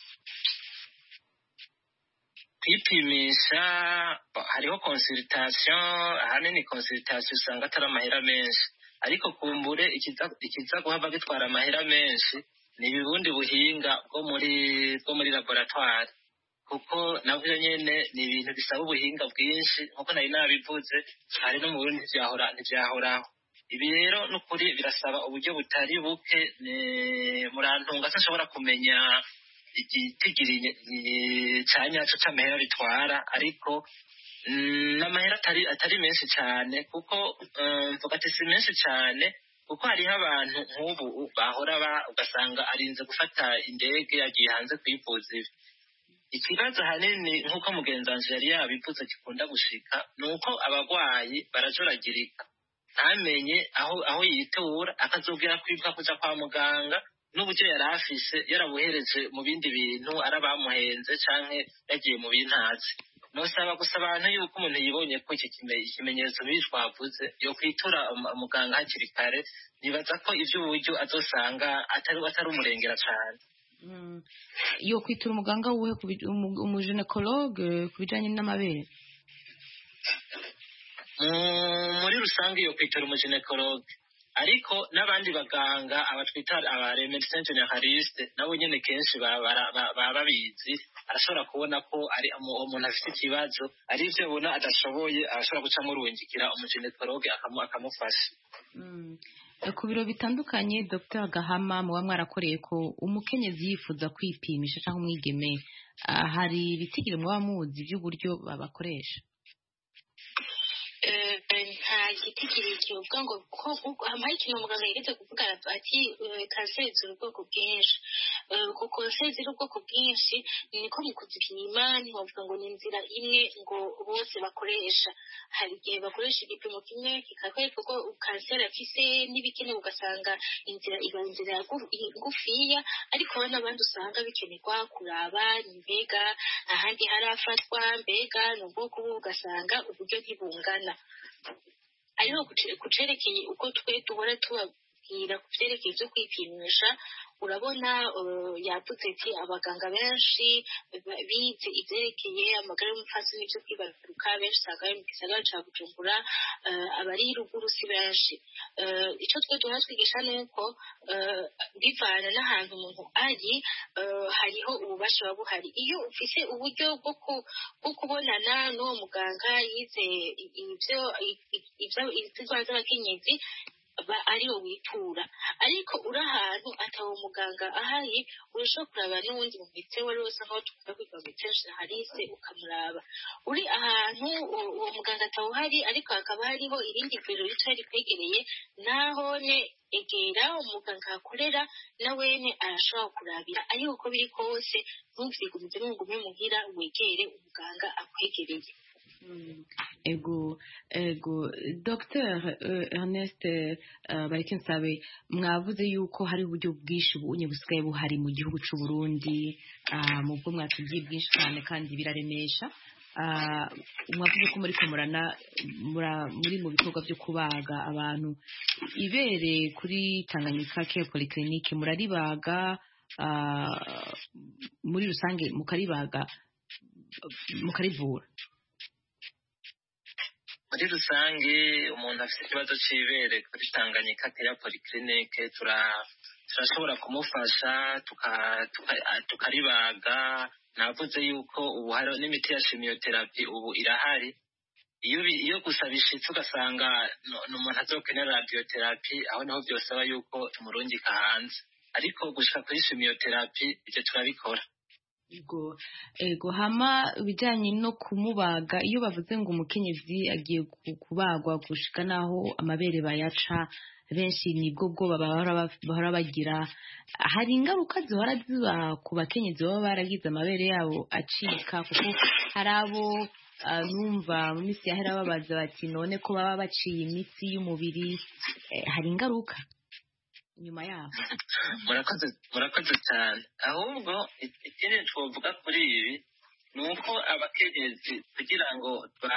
hariho consultation ahanini consultation usanga atari amahera menshi ariko kumbure ikiza guhava gitwara amahera menshi ni ibibundi buhinga bwo muri laboratoire kuko navyo nyene ni ibintu bisaba ubuhinga bwinshi nkuko nari nabivuze hari no mu Burundi ntivyahoraho ibi rero n'ukuri birasaba uburyo butari buke murantunga sinshobora kumenya igitigiri canyaco c'amahera bitwara ariko n'amahera atari menshi cyane kuko mvuga ati si menshi cyane kuko hariho abantu nk'ubu bahora ugasanga arinze gufata indege yagiye hanze kwivuza ibi. Ikibazo hanini nk'uko mugenzi wanje yari yabivuze gikunda gushika ni uko abarwayi barajuragirika ntamenye aho yitura, akazubwira kwibwa kuja kwa muganga n'uburyo yari afise yarabuhereje mu bindi bintu arabamuhenze canke yagiye mu bintazi. Nosaba gusa abantu yuko umuntu yibonye ko iki ikimenyetso bishwavuze yo kwitura muganga hakiri kare, nibaza ko ivy'uburyo azosanga atari umurengera cane. Yo kwitura umuganga wuhe umuginekologe kubijanye n'amabere? Muri rusange yo kwitura umuginekologe, ariko n'abandi baganga abatwita aba médecins généralistes nabo nyene kenshi baba babizi, arashobora kubona ko ari umuntu afite ikibazo ari ivyo abona adashoboye, arashobora guca murungikira umuginekologe akamufasha. Ku biro bitandukanye Dr. Gahama muba mwarakoreye ko umukenyezi yifuza kwipimisha cyangwa umwigeme, hari ibitigiri muba muzi by'uburyo babakoresha? Nta gitigiri kivuga ngo hamaye ikintu muganga yigeze kuvuga ati kanseri ziri ubwoko bwinshi, kuko kanseri ziri ubwoko bwinshi niko mu kuzipima ntibavuga ngo ni inzira imwe ngo bose bakoresha. Hari igihe bakoresha igipimo kimwe kikakwereka ko kanseri afise n'ibikenewe, ugasanga inzira iba inzira ngufiya, ariko hari n'abandi usanga bikenerwa kuraba mbega ahandi harafatwa, mbega ni ubwoko bubu, ugasanga uburyo ntibungana. Ariko kucerekeye uko twe duhora tubabwira ku vyerekeye vyo kwipimisha, urabona yavuze ati abaganga benshi bize ivyerekeye amagara y'umupfasi n'ivyo kwibaruka benshi usanga bari mu gisagara ca Bujumbura, abari ruguru si benshi. Ico twe duhora twigisha nuko bivana n'ahantu umuntu ari, hariho ububasha buba buhari. Iyo ufise uburyo bwo kubonana n'uwo muganga yize ivyo z'abakenyezi, ariwo witura. Ariko uri ahantu atawo muganga ahari, urashobora kuraba n'uwundi mu mitse wari wose nkaho tukunda kwiga mu mitse generaliste ukamuraba. Uri ahantu uwo muganga atawuhari ariko hakaba hariho irindi vuriro rica rikwegereye, nahone egera umuganga akorera nawene arashobora kurabira. Ariko uko biri kose ntuvyigumize n'ungume muhira, wegere umuganga akwegereye. Ego Dr. Ernest Barikensabe, mwavuze yuko hari uburyo bwinshi bunye busigaye buhari mu gihugu c'u Burundi, mu bwo mwatubwiye bwinshi cyane kandi biraremesha. Mwavuze ko muri mu bikorwa byo kubaga abantu ibere kuri Tanganyika Care Polyclinique, muraribaga muri rusange mukarivura? Muri rusange umuntu afite ikibazo c'ibere kuri Tanganyika Care Polyclinique turashobora kumufasha tukaribaga. Navuze yuko ubu hari n'imiti ya chimiotherapy ubu irahari. Iyo gusa bishitse ugasanga n'umuntu azokenera radiotherapy, aho niho byosaba yuko tumurungika hanze, ariko gushika kuri chimiotherapy ivyo turabikora. Ego hama bijanye no kumubaga, iyo bavuze ngo umukenyezi agiye kubagwa gushika naho amabere bayaca, benshi nibwo bwoba bahora bagira. Hari ingaruka zihora ziba ku bakenyezi baba baragize amabere yabo acika, kuko hari abo numva mu minsi yahera babaza bati none ko baba baciye imitsi y'umubiri, hari ingaruka nyuma yaho? Murakoze cyane. Ahubwo ikindi twovuga kuri ibi ni uko abakenyezi kugira ngo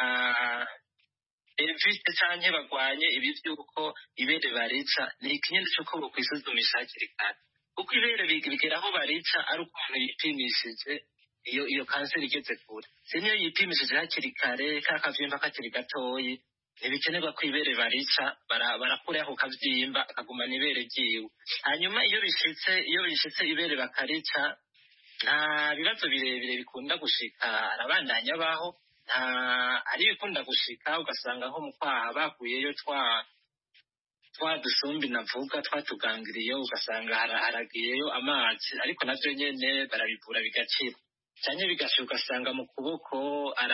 evite canke bagwanye ibi vy'uko ibere barica, ni ikinyendo c'uko bokwisuzumisha hakiri kare, kuko ibere bigera aho barica ari ukuntu yipimishije iyo kanseri igeze kure. Niyo yipimishije hakiri kare ka kavyimba kakiri gatoyi, ntibikenerwa ko ibere barica, barakuraho ako kavyimba akagumana ibere ryiwe. Hanyuma iyo bishitse ibere bakarica, nta bibazo birebire bikunda gushika, arabandanya baho. Ari bikunda gushika ugasanga nko mu kwaha bakuyeyo twa dusumbi navuga twatugangiriye, ugasanga haragiyeyo amazi, ariko navyo nyene barabivura bigakira. Cyane bigasha ugasanga mu kuboko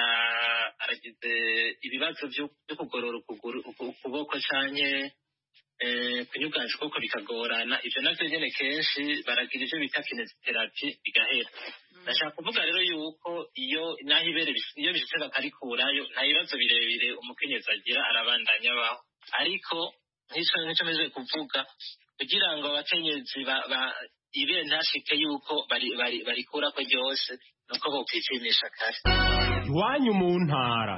aragize ibibazo byo kugorora ukuboko canke kunyugaje kuko bikagorana ivyo navyo nyene kenshi baragira ivyo bita kineziterapi bigahera. Ndashaka kuvuga rero yuko iyo naho ibere iyo bishitse bakarikurayo nta bibazo birebire umukenyezi agira arabandanya baho, ariko nk'ico meze kuvuga kugira ngo abakenyezi ibere ntashike yuko barikurako ryose nuko bokwipimisha kare. Iwanyu mu ntara.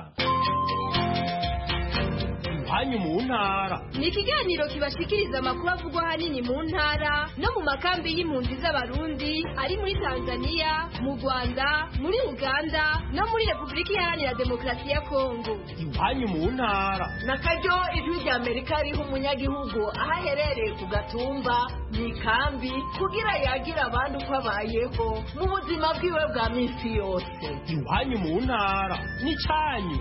Iwanyu mu ntara ni ikiganiro kibashikiriza amakuru avugwa ahanini mu ntara no mu makambi y'impunzi z'abarundi ari muri Tanzania, mu Rwanda, muri Uganda no muri Repubulika Iharanira Demokarasi ya Kongo. Iwanyu mu ntara nakaryo ijwi rya Amerika riha umunyagihugu aho aherereye ku gatumba mu ikambi kugira yagira abandi uko abayeho mu buzima bwiwe bwa minsi yose. Iwanyu mu ntara n'icyanyu.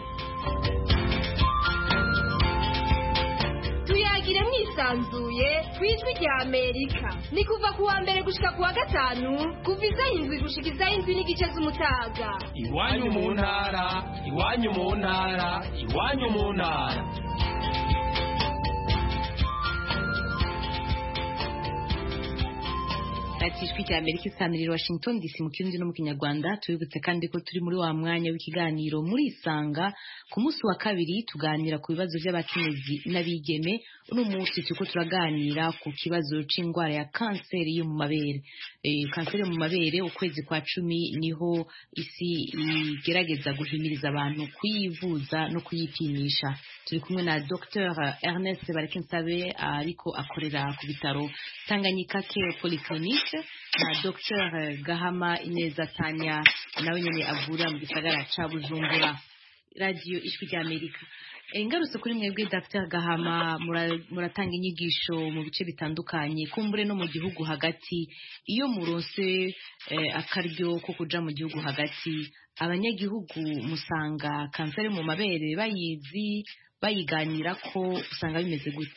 Tuyagire mwisanzuye kw'ijwi rya Amerika. Ni kuva kuwa mbere gushika kuwa gatanu kuva izaho indwi gushika izaho indwi n'igice z'umutaga. Iwanyu mu ntara, iwanyu mu ntara, iwanyu mu ntara. Ati ijwi rya Amerika isanirira Washington DC mu kirundi no mu kinyarwanda. Tubibutse kandi ko turi muri wa mwanya w'ikiganiro muri Isanga. Ku munsi wa kabiri tuganira ku bibazo by'abakenyezi n'abigeme. Uno munsi turiko turaganira ku kibazo c'ingwara ya kanseri yo mu mabere. Kanseri yo mu mabere ukwezi kwa 10 niho isi igerageza guhimiriza abantu kuyivuza no kuyipimisha. Turi kumwe na Dr Ernest Barakensabe ariko akorera ku bitaro Tanganyika Care Polyclinique na Dr Gahama Ineza Tanya nawe nyene avura mu gisagara ca Bujumbura. Radio Ijwi rya Amerika. Ingarutse kuri mwebwe Dr Gahama, muratanga inyigisho mu bice bitandukanye kumbure no mu gihugu hagati. Iyo muronse akaryo ko kuja mu gihugu hagati, abanyagihugu musanga kanseri mu mabere bayizi bayiganira ko usanga bimeze gute?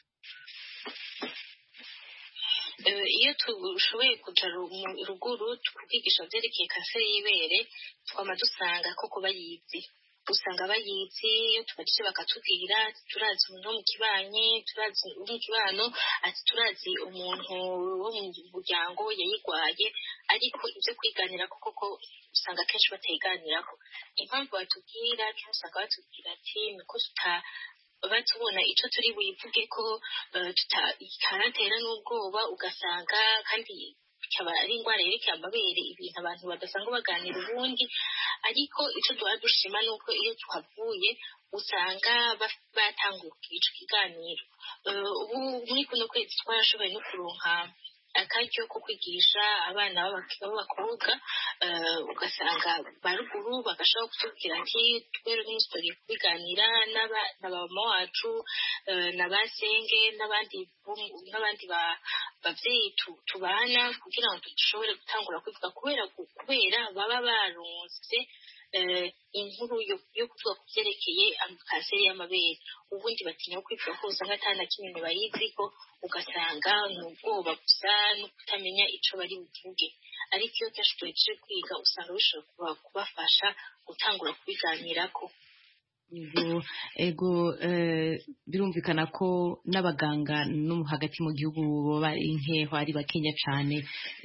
Iyo tushoboye kuja ruguru tukigisha vyerekeye kanseri y'ibere twama dusanga koko bayizi. Usanga bayizi iyo tubajije bakatubwira turazi umuntu wo mu kibanye, turazi mu kibano, ati turazi umuntu wo mu muryango yayigwaye, ariko ivyo kwiganira koko usanga kenshi batayiganirako. Impamvu batubwira kenshi usanga batubwira ati niko batubona ico turi buyivuge ko tutatera n'ubwoba, ugasanga kandi ikaba ari ingwara yerekeye amabere, ibintu abantu badasanga baganira ubundi. Ariko ico duha dushima nuko iyo tuhavuye usanga batanguye ico kiganiro. Ubu muri kuno kwezi twarashoboye no kuronka akaryo ko kwigisha abana b'abakobwa, ugasanga baruguru bagashobora kutubwira ati twero n'history kubiganira n'abamama wacu n'abasenge n'abandi bavyeyi tubana kugira ngo dushobore gutangura kwivuga kubera baba baronse inkuru yo kuvuga ku vyerekeye kanseri y'amabere. Ubundi batinya kwivuga ko usanga atana kimwe bayiziko, ugasanga n'ubwoba gusa no kutamenya ico bari buvuge. Ariko iyo cyashoboye kwiga usanga bishobora kubafasha gutangura kubiganirako. Ego birumvikana ko n'abaganga no hagati mu gihugu baba inkeho ari bakenya cyane.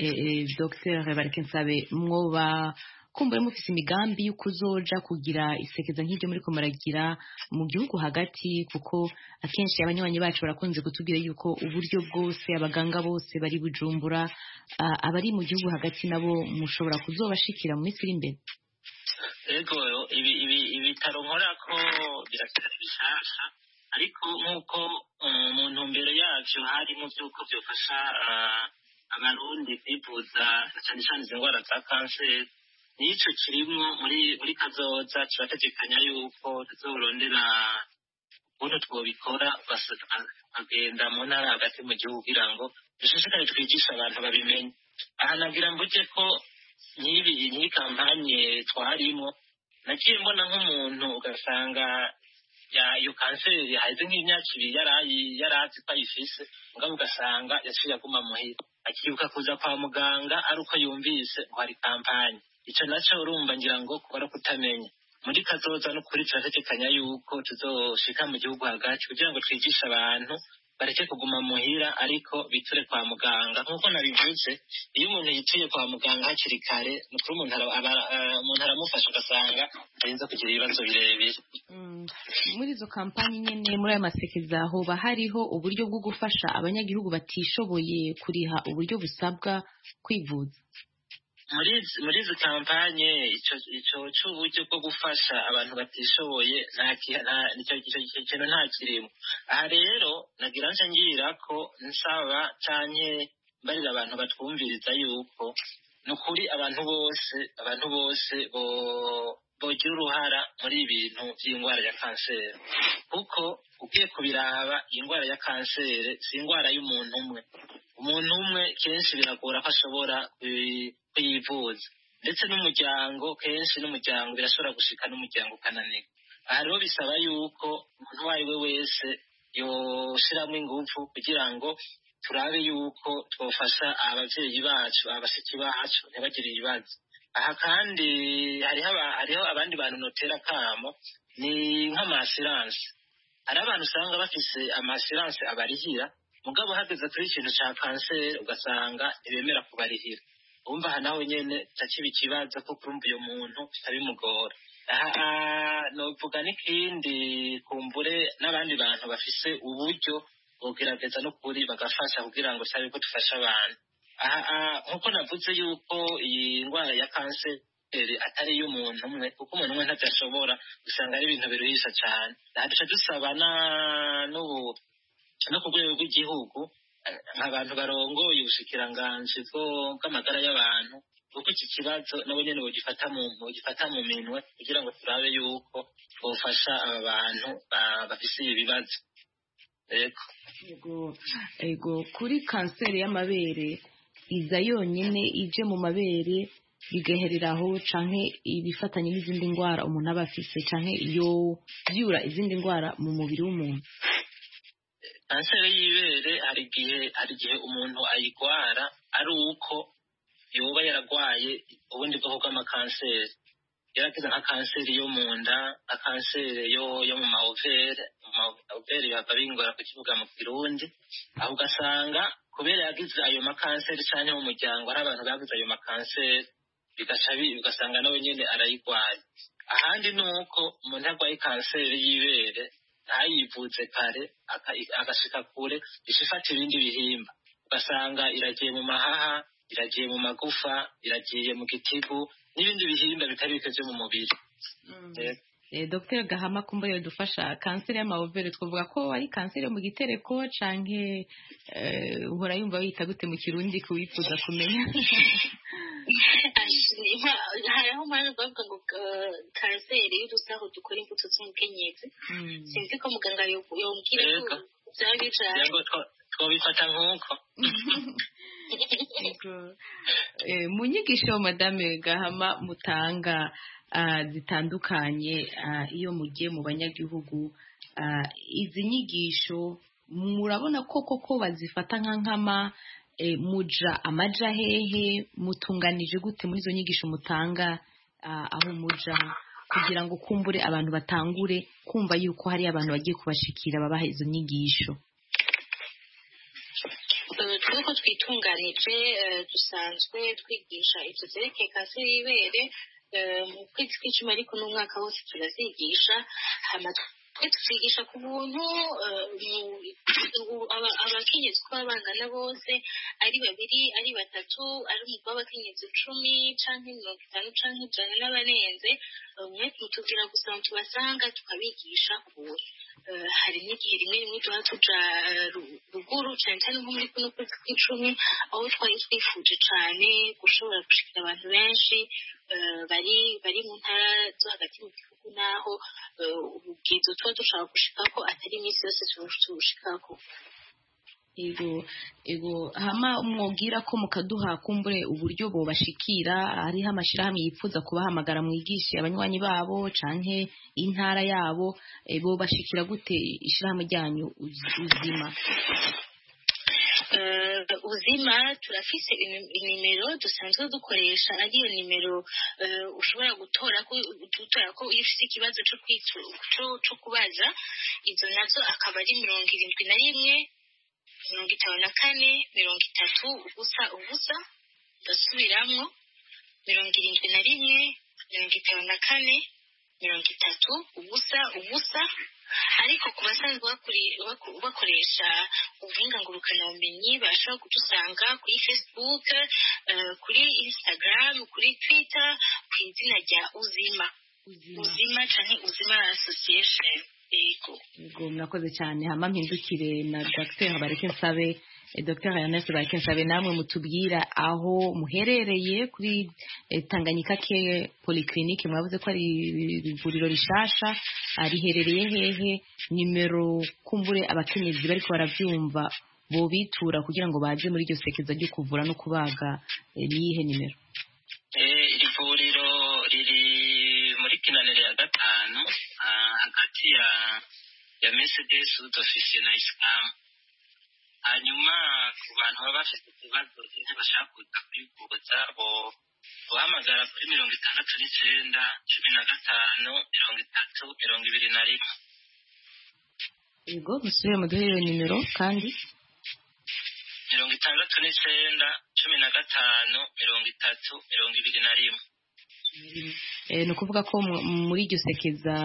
Dr Barakensabe, mwoba kumbure mufise imigambi y'ukuzoja kugira isekeza nk'iryo muri ko maragira mu gihugu hagati, kuko akenshi abanywanyi bacu barakunze kutubwira yuko uburyo bwose abaganga bose bari Bujumbura, abari mu gihugu hagati nabo mushobora kuzobashikira mu minsi iri imbere? Ego ibitaro nkorako biracyari bishasha, ariko nk'uko mu ntumbero yavyo harimo vy'uko vyofasha abarundi kwivuza cyane cyane izo ngwara za kanseri, nico kirimwo muri kazoza turategekanya yuko tuzorondera ukuntu twobikora bagenda mu ntara hagati mu gihugu kugira ngo dushishikare twigisha abantu babimenye. Aha nagira mvuge ko nk'iyi kampanye twarimo nagiye mbona nk'umuntu ugasanga iyo kanseri haheze nk'imyaka ibiri yarazi ko ayifise, mugabo ugasanga yaciye aguma muhira akibuka kuza kwa muganga ari uko yumvise ngo hari kampanye. Ico naco urumva ngira ngo kubara kutamenya. Muri kazoza no kuri turategekanya yuko tuzoshika mu gihugu hagati kugira ngo twigishe abantu bareke kuguma muhira ariko biture kwa muganga nk'uko nabivuze. Iyo umuntu yituye kwa muganga hakiri kare nukuri umuntu aramufasha ugasanga arinze kugira ibibazo birebire. Muri izo kampani nyene muri aya masekeza hoba hariho uburyo bwo gufasha abanyagihugu batishoboye kuriha uburyo busabwa kwivuza? Muri izi kampanye ico c'uburyo bwo gufasha abantu batishoboye nicyo kintu nta kirimo. Aha rero nagira nje ngira ko nsaba canke mbarira abantu batwumviriza yuko nukuri abantu bose bogira uruhara muri ibintu by'indwara ya kanseri, kuko ugiye kubiraba indwara ya kanseri si indwara y'umuntu umwe. Umuntu umwe kenshi biragora ko ashobora kuyivuza, ndetse n'umuryango kenshi birashobora gushika n'umuryango ukananirwa. Aha rero bisaba yuko umuntu uwo ari we wese yoshiramwo ingufu kugira ngo turabe yuko twofasha abavyeyi bacu abashiki bacu ntibagire ibibazo. Aha kandi hariho abandi bantu notera kamo ni nk'amasiranse. Hari abantu usanga bafise amasiranse abarihira mugabo hageze kuri ikintu ca kanseri ugasanga ntibemera kubarihira. Umva aha nawe nyene takiba ikibazo kuko urumva uyo muntu bitabimugora. Novuga n'ikindi kumbure n'abandi bantu bafise uburyo bogerageza n'ukuri bagafasha kugira ngo sabe ko dufasha abantu. Nkuko navuze yuko iyi ndwara ya kanseri atari y'umuntu umwe, kuko umuntu umwe ntadashobora, usanga ari ibintu biruhisha cane. Duca dusaba no ku rwego rw'igihugu nk'abantu barongoye ubushikiranganji bw'amagara y'abantu, kuko iki kibazo nabo nyene bogifata mu minwe kugira ngo turabe yuko bofasha aba bantu bafise ibibazo. Ego kuri kanseri y'amabere iza yonyene ije mu mabere bigahereraho canke ibifatanye n'izindi ndwara umuntu aba afise canke iyo byura izindi ndwara mu mubiri w'umuntu? Kanseri y'ibere hari igihe umuntu ayigwara ari uko yoba yaragwaye ubundi bwoko bw'amakanseri, yaragize nka kanseri yo mu nda, nka kanseri yo mu maovere baba bingora ku kibuga mu Kirundi. Aho ugasanga kubera yagize ayo makanseri canke mu muryango hari abantu bagize ayo makanseri ugasanga nawe nyene arayigwaye. Ahandi nuko umuntu arwaye kanseri y'ibere ntayivuze kare agashika kure ishifata ibindi bihimba, ugasanga iragiye mu mahaha, iragiye mu magufa, iragiye mu gitigu n'ibindi bihimba bitari bike vyo mu mubiri. Dr. Gahama kumbure dufasha kanseri y'amabere twavuga ko ari kanseri yo mu gitereko canke uhora yumva wita gute mu Kirundi kuwifuza kumenya? hariho umwanya bavuga ngo kanseri y'udusaho dukora imbuto z'umukenyezi. Sinzi ko muganga yombwira ko byaba bijanye twabifata nk'uko. Mu nyigisho Madame Gahama mutanga zitandukanye iyo mugiye mu banyagihugu, izi nyigisho murabona koko bazifata nk'ankama, muja amaja hehe, mutunganije gute muri izo nyigisho mutanga aho muja kugira ngo kumbure abantu batangure kumva yuko hari abantu bagiye kubashikira babaha izo nyigisho? twebwe twitunganije dusanzwe twigisha ibyo byerekeye kanseri y'ibere mu kwezi kw'icumi, ariko n'umwaka wose turazigisha. twe tuzigisha ku buntu abakenyezi uko baba bangana bose, ari babiri ari batatu, ari umugwi w'abakenyezi 10 canke 50 canke 100 n'abarenze, mwe tubwira gusa tubasanga tukabigisha ku buntu. hari n'igihe rimwe tuba tuja ruguru cyane cyane nko muri kuno kwezi kw'icumi, aho twari twifuje cane gushobora gushikira abantu benshi bari mu ntara zo hagati mu gihugu, naho ubwizo tuba dushaka gushikako atari iminsi yose tubushikako. Ego hama mwobwira ko mukaduha kumbure uburyo bobashikira, hariho amashirahamwe yifuza kubahamagara mwigishe abanywanyi babo canke intara yabo, bobashikira gute ishirahamwe ryanyu Uzima? Uzima turafise inimero dusanzwe dukoresha, ariyo nimero ushobora gutora ko iyo ufite ikibazo cyo kubaza, izo nazo akaba ari 71 ubusa ndasubiramwo 71 ubusa ariko ku basanzwe bakoresha ubuhinga ngurukanabumenyi bashobora kudusanga kuri Facebook, kuri Instagram, kuri Twitter ku izina rya Uzima canke Uzima Association. Yego murakoze cyane. Hama mpindukire na Dr. Bareke Nsabe. Dr. Ernest Bareke Nsabe, namwe mutubwira aho muherereye kuri Tanganyika Care Polyclinic. Mwavuze ko ari ivuriro rishasha, riherereye hehe? Nimero kumbure abakenyezi bariko baravyumva bo bitura kugira ngo baje muri iryo sekeza ryo kuvura no kubaga, niyihe nimero? Iri vuriro riri muri Kinanira ya gatanu, hagati ya Mercedes Office na Islam. Hanyuma ku bantu baba bafite ikibazo bashaka kuza kwivuza bohamagara kuri 69 15 30 21. Yego musubire mu duhe iyo nimero kandi 69 15 30 21. ni ukuvuga ko muri iryo sekeza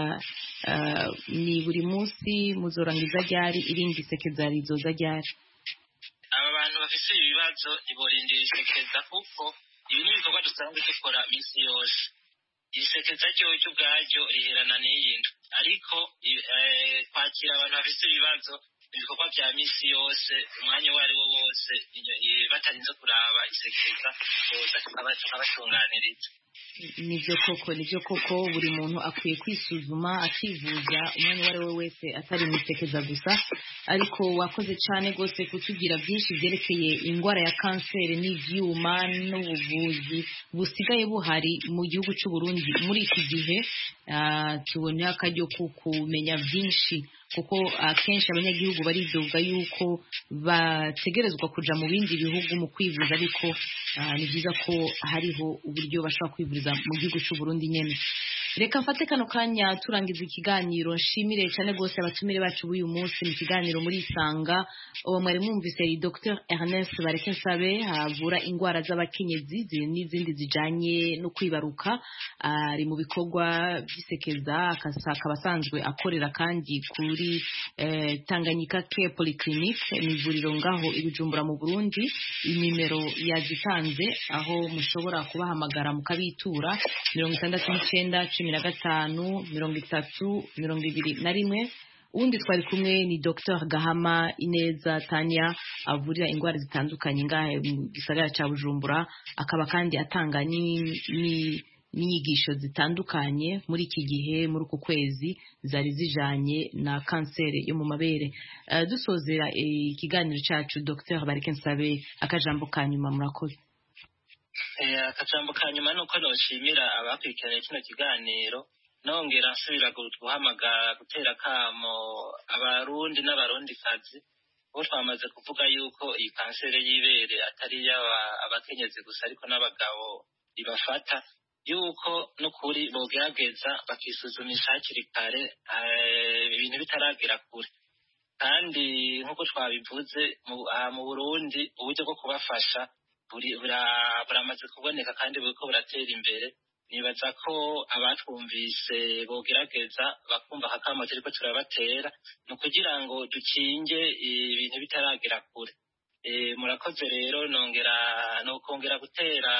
ni buri munsi muzorangiza ryari, irindi sekeza rizoza ryari? Aba bantu bafite ibibazo niborindira isekeza kuko ibi ni ibikorwa dusanzwe dukora minsi yose. Isekeza ryo ubwaryo riherana n'iyindi, ariko kwakira abantu bafite ibibazo ibikorwa bya minsi yose umwanya uwo ari wo wose batarinze kuraba isekeza boza tukabatunganiriza. Nivyo koko buri muntu akwiye kwisuzuma akivuza umwanya uwo ari we wese atari mwisekeza gusa. Ariko wakoze cyane rwose kutugira byinshi byerekeye indwara ya kanseri n'ivyuma n'ubuvuzi busigaye buhari mu gihugu cy'u Burundi muri iki gihe. Tubonye akaryo kumenya byinshi kuko akenshi abanyagihugu baridoga yuko bategerezwa kuja mu bindi bihugu mu kwivuza, ariko ni byiza ko hariho uburyo bashobora kwivuriza mu gihugu cy'u Burundi nyene. Reka mfate kano kanya turangiza ikiganiro. Nshimire cyane rwose abatumire bacu b'uyu munsi mu kiganiro muri Isanga. Uwo mwari mwumvise Dr. Ernest Bareke Nsabe, avura indwara z'abakenyezi n'izindi zijanye no kwibaruka. Ari mu bikorwa by'isekeza, akaba asanzwe akorera kandi kuri Tanganyika Care Polyclinic, ni ivuriro ngaho i Bujumbura mu Burundi. Inimero yazitanze aho mushobora kubahamagara mukabitura 69 15 30 21. Undi twari kumwe ni Dr. Gahama Ineza Tanya, avurira indwara zitandukanye ngahe mu gisagara ca Bujumbura, akaba kandi atanga n'inyigisho zitandukanye muri iki gihe, muri uku kwezi zari zijanye na kanseri yo mu mabere. Dusozera ikiganiro cacu, Dr. Bareke Nsabe, akajambo kanyuma murakoze. Akajambo kanyuma nuko noshimira abakurikiranye kino kiganiro, nongera nsubira guhamagara gutera kamo abarundi n'abarundikazi bo twamaze kuvuga yuko iyi kanseri y'ibere atari abakenyezi gusa ariko n'abagabo ibafata, yuko n'ukuri bogerageza bakisuzumisha hakiri kare ibintu bitaragera kure. Kandi nk'uko twabivuze mu Burundi uburyo bwo kubafasha buramaze kuboneka kandi buriko buratera imbere. Nibaza ko abatwumvise bogerageza bakumva akamo turiko turabatera no kugira ngo dukinge ibintu bitaragera kure. Murakoze rero, nokongera gutera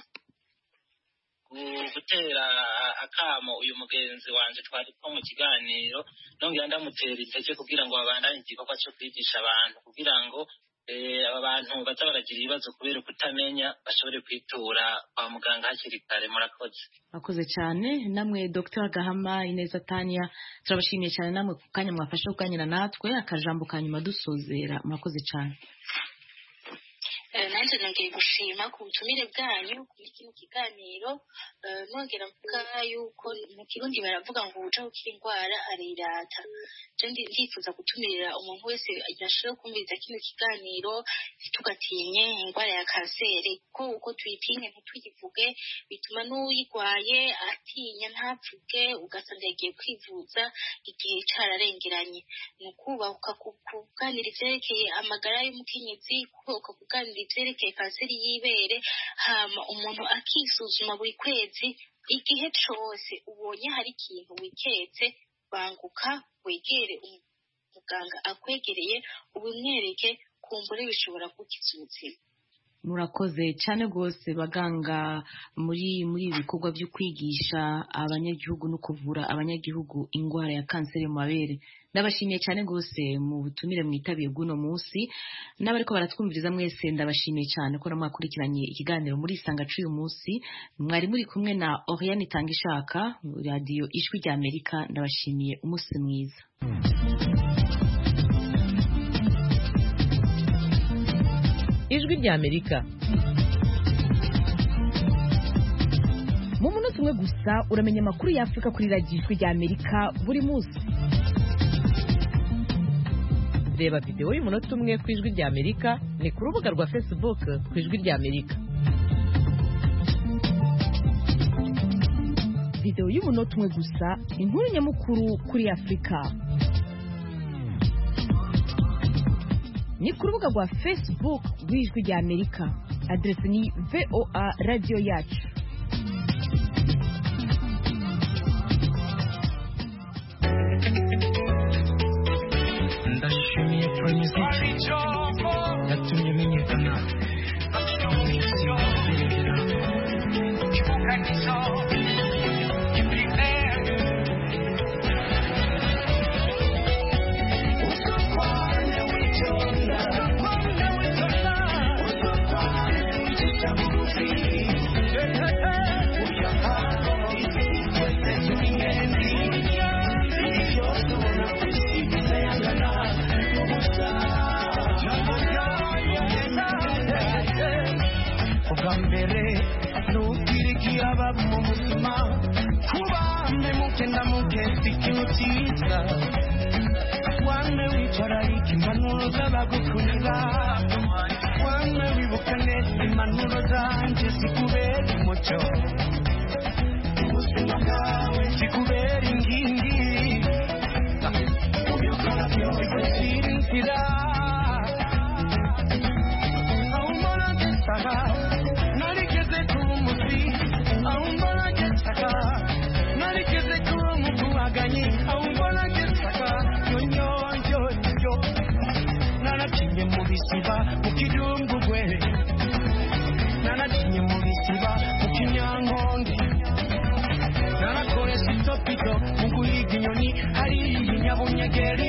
akamo uyu mugenzi wanje twari ko mu kiganiro, nongera ndamutera intege kugira ngo babandanye igikorwa cyo kwigisha abantu kugira ngo aba bantu baza baragira ibibazo kubera kutamenya bashobore kwitura kwa muganga hakiri kare. Murakoze cyane. Namwe Dr. Gahama Ineza Tanya, turabashimiye cyane namwe ku kanya mwafashe kuganira natwe. Akajambo kanyuma dusozera, murakoze cyane. nanjye nongeye gushima ku butumire bwanyu kuri kino kiganiro nongera mvuga yuko mu kirundi baravuga ngo uja ukira indwara arirata ndifuza gutumirira umuntu wese yashobora kumviriza kino kiganiro tugatinye indwara ya kanseri ko uko tuyitinye ntituyivuge bituma n'uyirwaye atinya ntapfuke ugasanga yagiye kwivuza igihe cararengeranye ni ukubahuka kuganira ivyerekeye amagara y'umukenyezi kubahuka kuganira ivyerekeye kanseri y'ibere hama umuntu akisuzuma buri kwezi igihe cose ubonye hari ikintu wiketse banguka wegere umuganga akwegereye ubimwereke kumbure bishobora gukiza ubuzima. murakoze cyane rwose baganga muri ibikorwa byo kwigisha abanyagihugu no kuvura abanyagihugu indwara ya kanseri mu mabere. Ndabashimiye cyane rwose mu butumire mwitabiye bw'uno munsi n'abariko baratwumviriza mwese ndabashimiye cyane ko namwakurikiranye ikiganiro muri Isanga c'uyu munsi. Mwari muri kumwe na Oriane Itangishaka radio Ijwi rya Amerika. Ndabashimiye umunsi mwiza. Ijwi rya Amerika mu munota umwe gusa uramenya amakuru ya Afrika kuri radio Ijwi rya Amerika buri munsi. Reba video y'umunota umwe ku Ijwi rya Amerika ni ku rubuga rwa Facebook ku Ijwi rya Amerika. Video y'umunota umwe gusa inkuru nyamukuru kuri Afrika ni ku rubuga rwa Facebook rw'Ijwi rya Amerika. Adresi ni VOA Radio Yacu. Ndashimiye Prince yatumye menyekana mbere n'ubwirigira baba mu buzima kuba mukenda mugezi ikintu cyiza wame wicara impanuro z'abagukurira wame wibuka neza impanuro zanjye zikubera umucyo ubuzima bwawe zikubera inkingi ubikora byose bigushyira inzira aho mbona gisaba mukidungugwe nanatinye mu bisiba mu kinyankonge nanakoye sitopito mu guhiga inyoni hari inyabunyegeri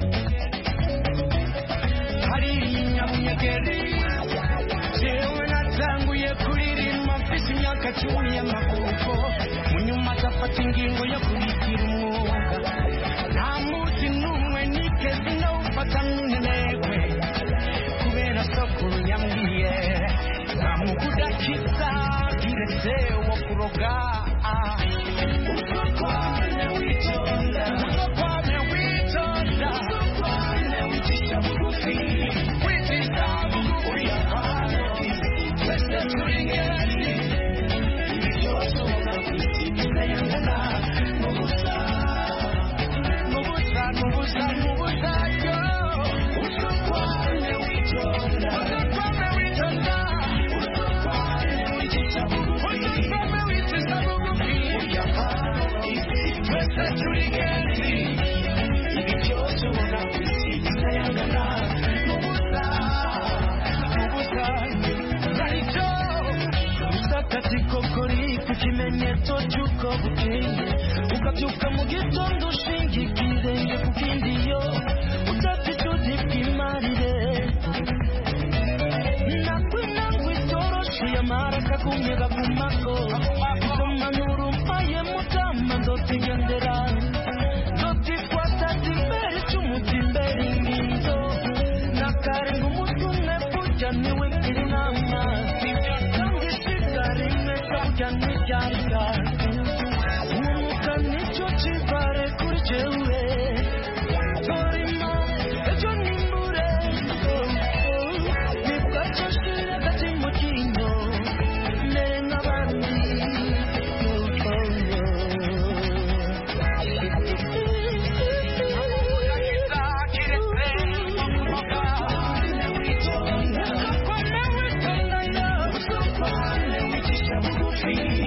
jewe natanguye kuririmba mfise imyaka 10 y'amavuko mu nyuma azafata ingingo yo kubigira umwuga nta munsi n'umwe nigeze ndawufata nk'intego kubera sokuru yambwiye nta mukudakiza kiretse wo kuroga usokwane witonda wicisha bugufi wicisha bugufi twese turi ngeri ibi byose ubona kwisigiza yangana n'ubusa yo usokwane witonda ikimenyetso cy'uko bukeye ukabyuka mu gitondo ushinga ikirenge ku kindi yo udafite udipfimarire nakwe itoroshi yamara kakunyega ku mako isomanura umpaye mutama ndotigendera ndotikwata timbere cy'umuti imbere inginzo nakarenga umutwe umwe burya niwe kirina burya ntibyarika umwuka nicyo kivare kuri jewe torimo ejo nimbure nibwaco shira agati mu kinyo mere nk'abandi Free.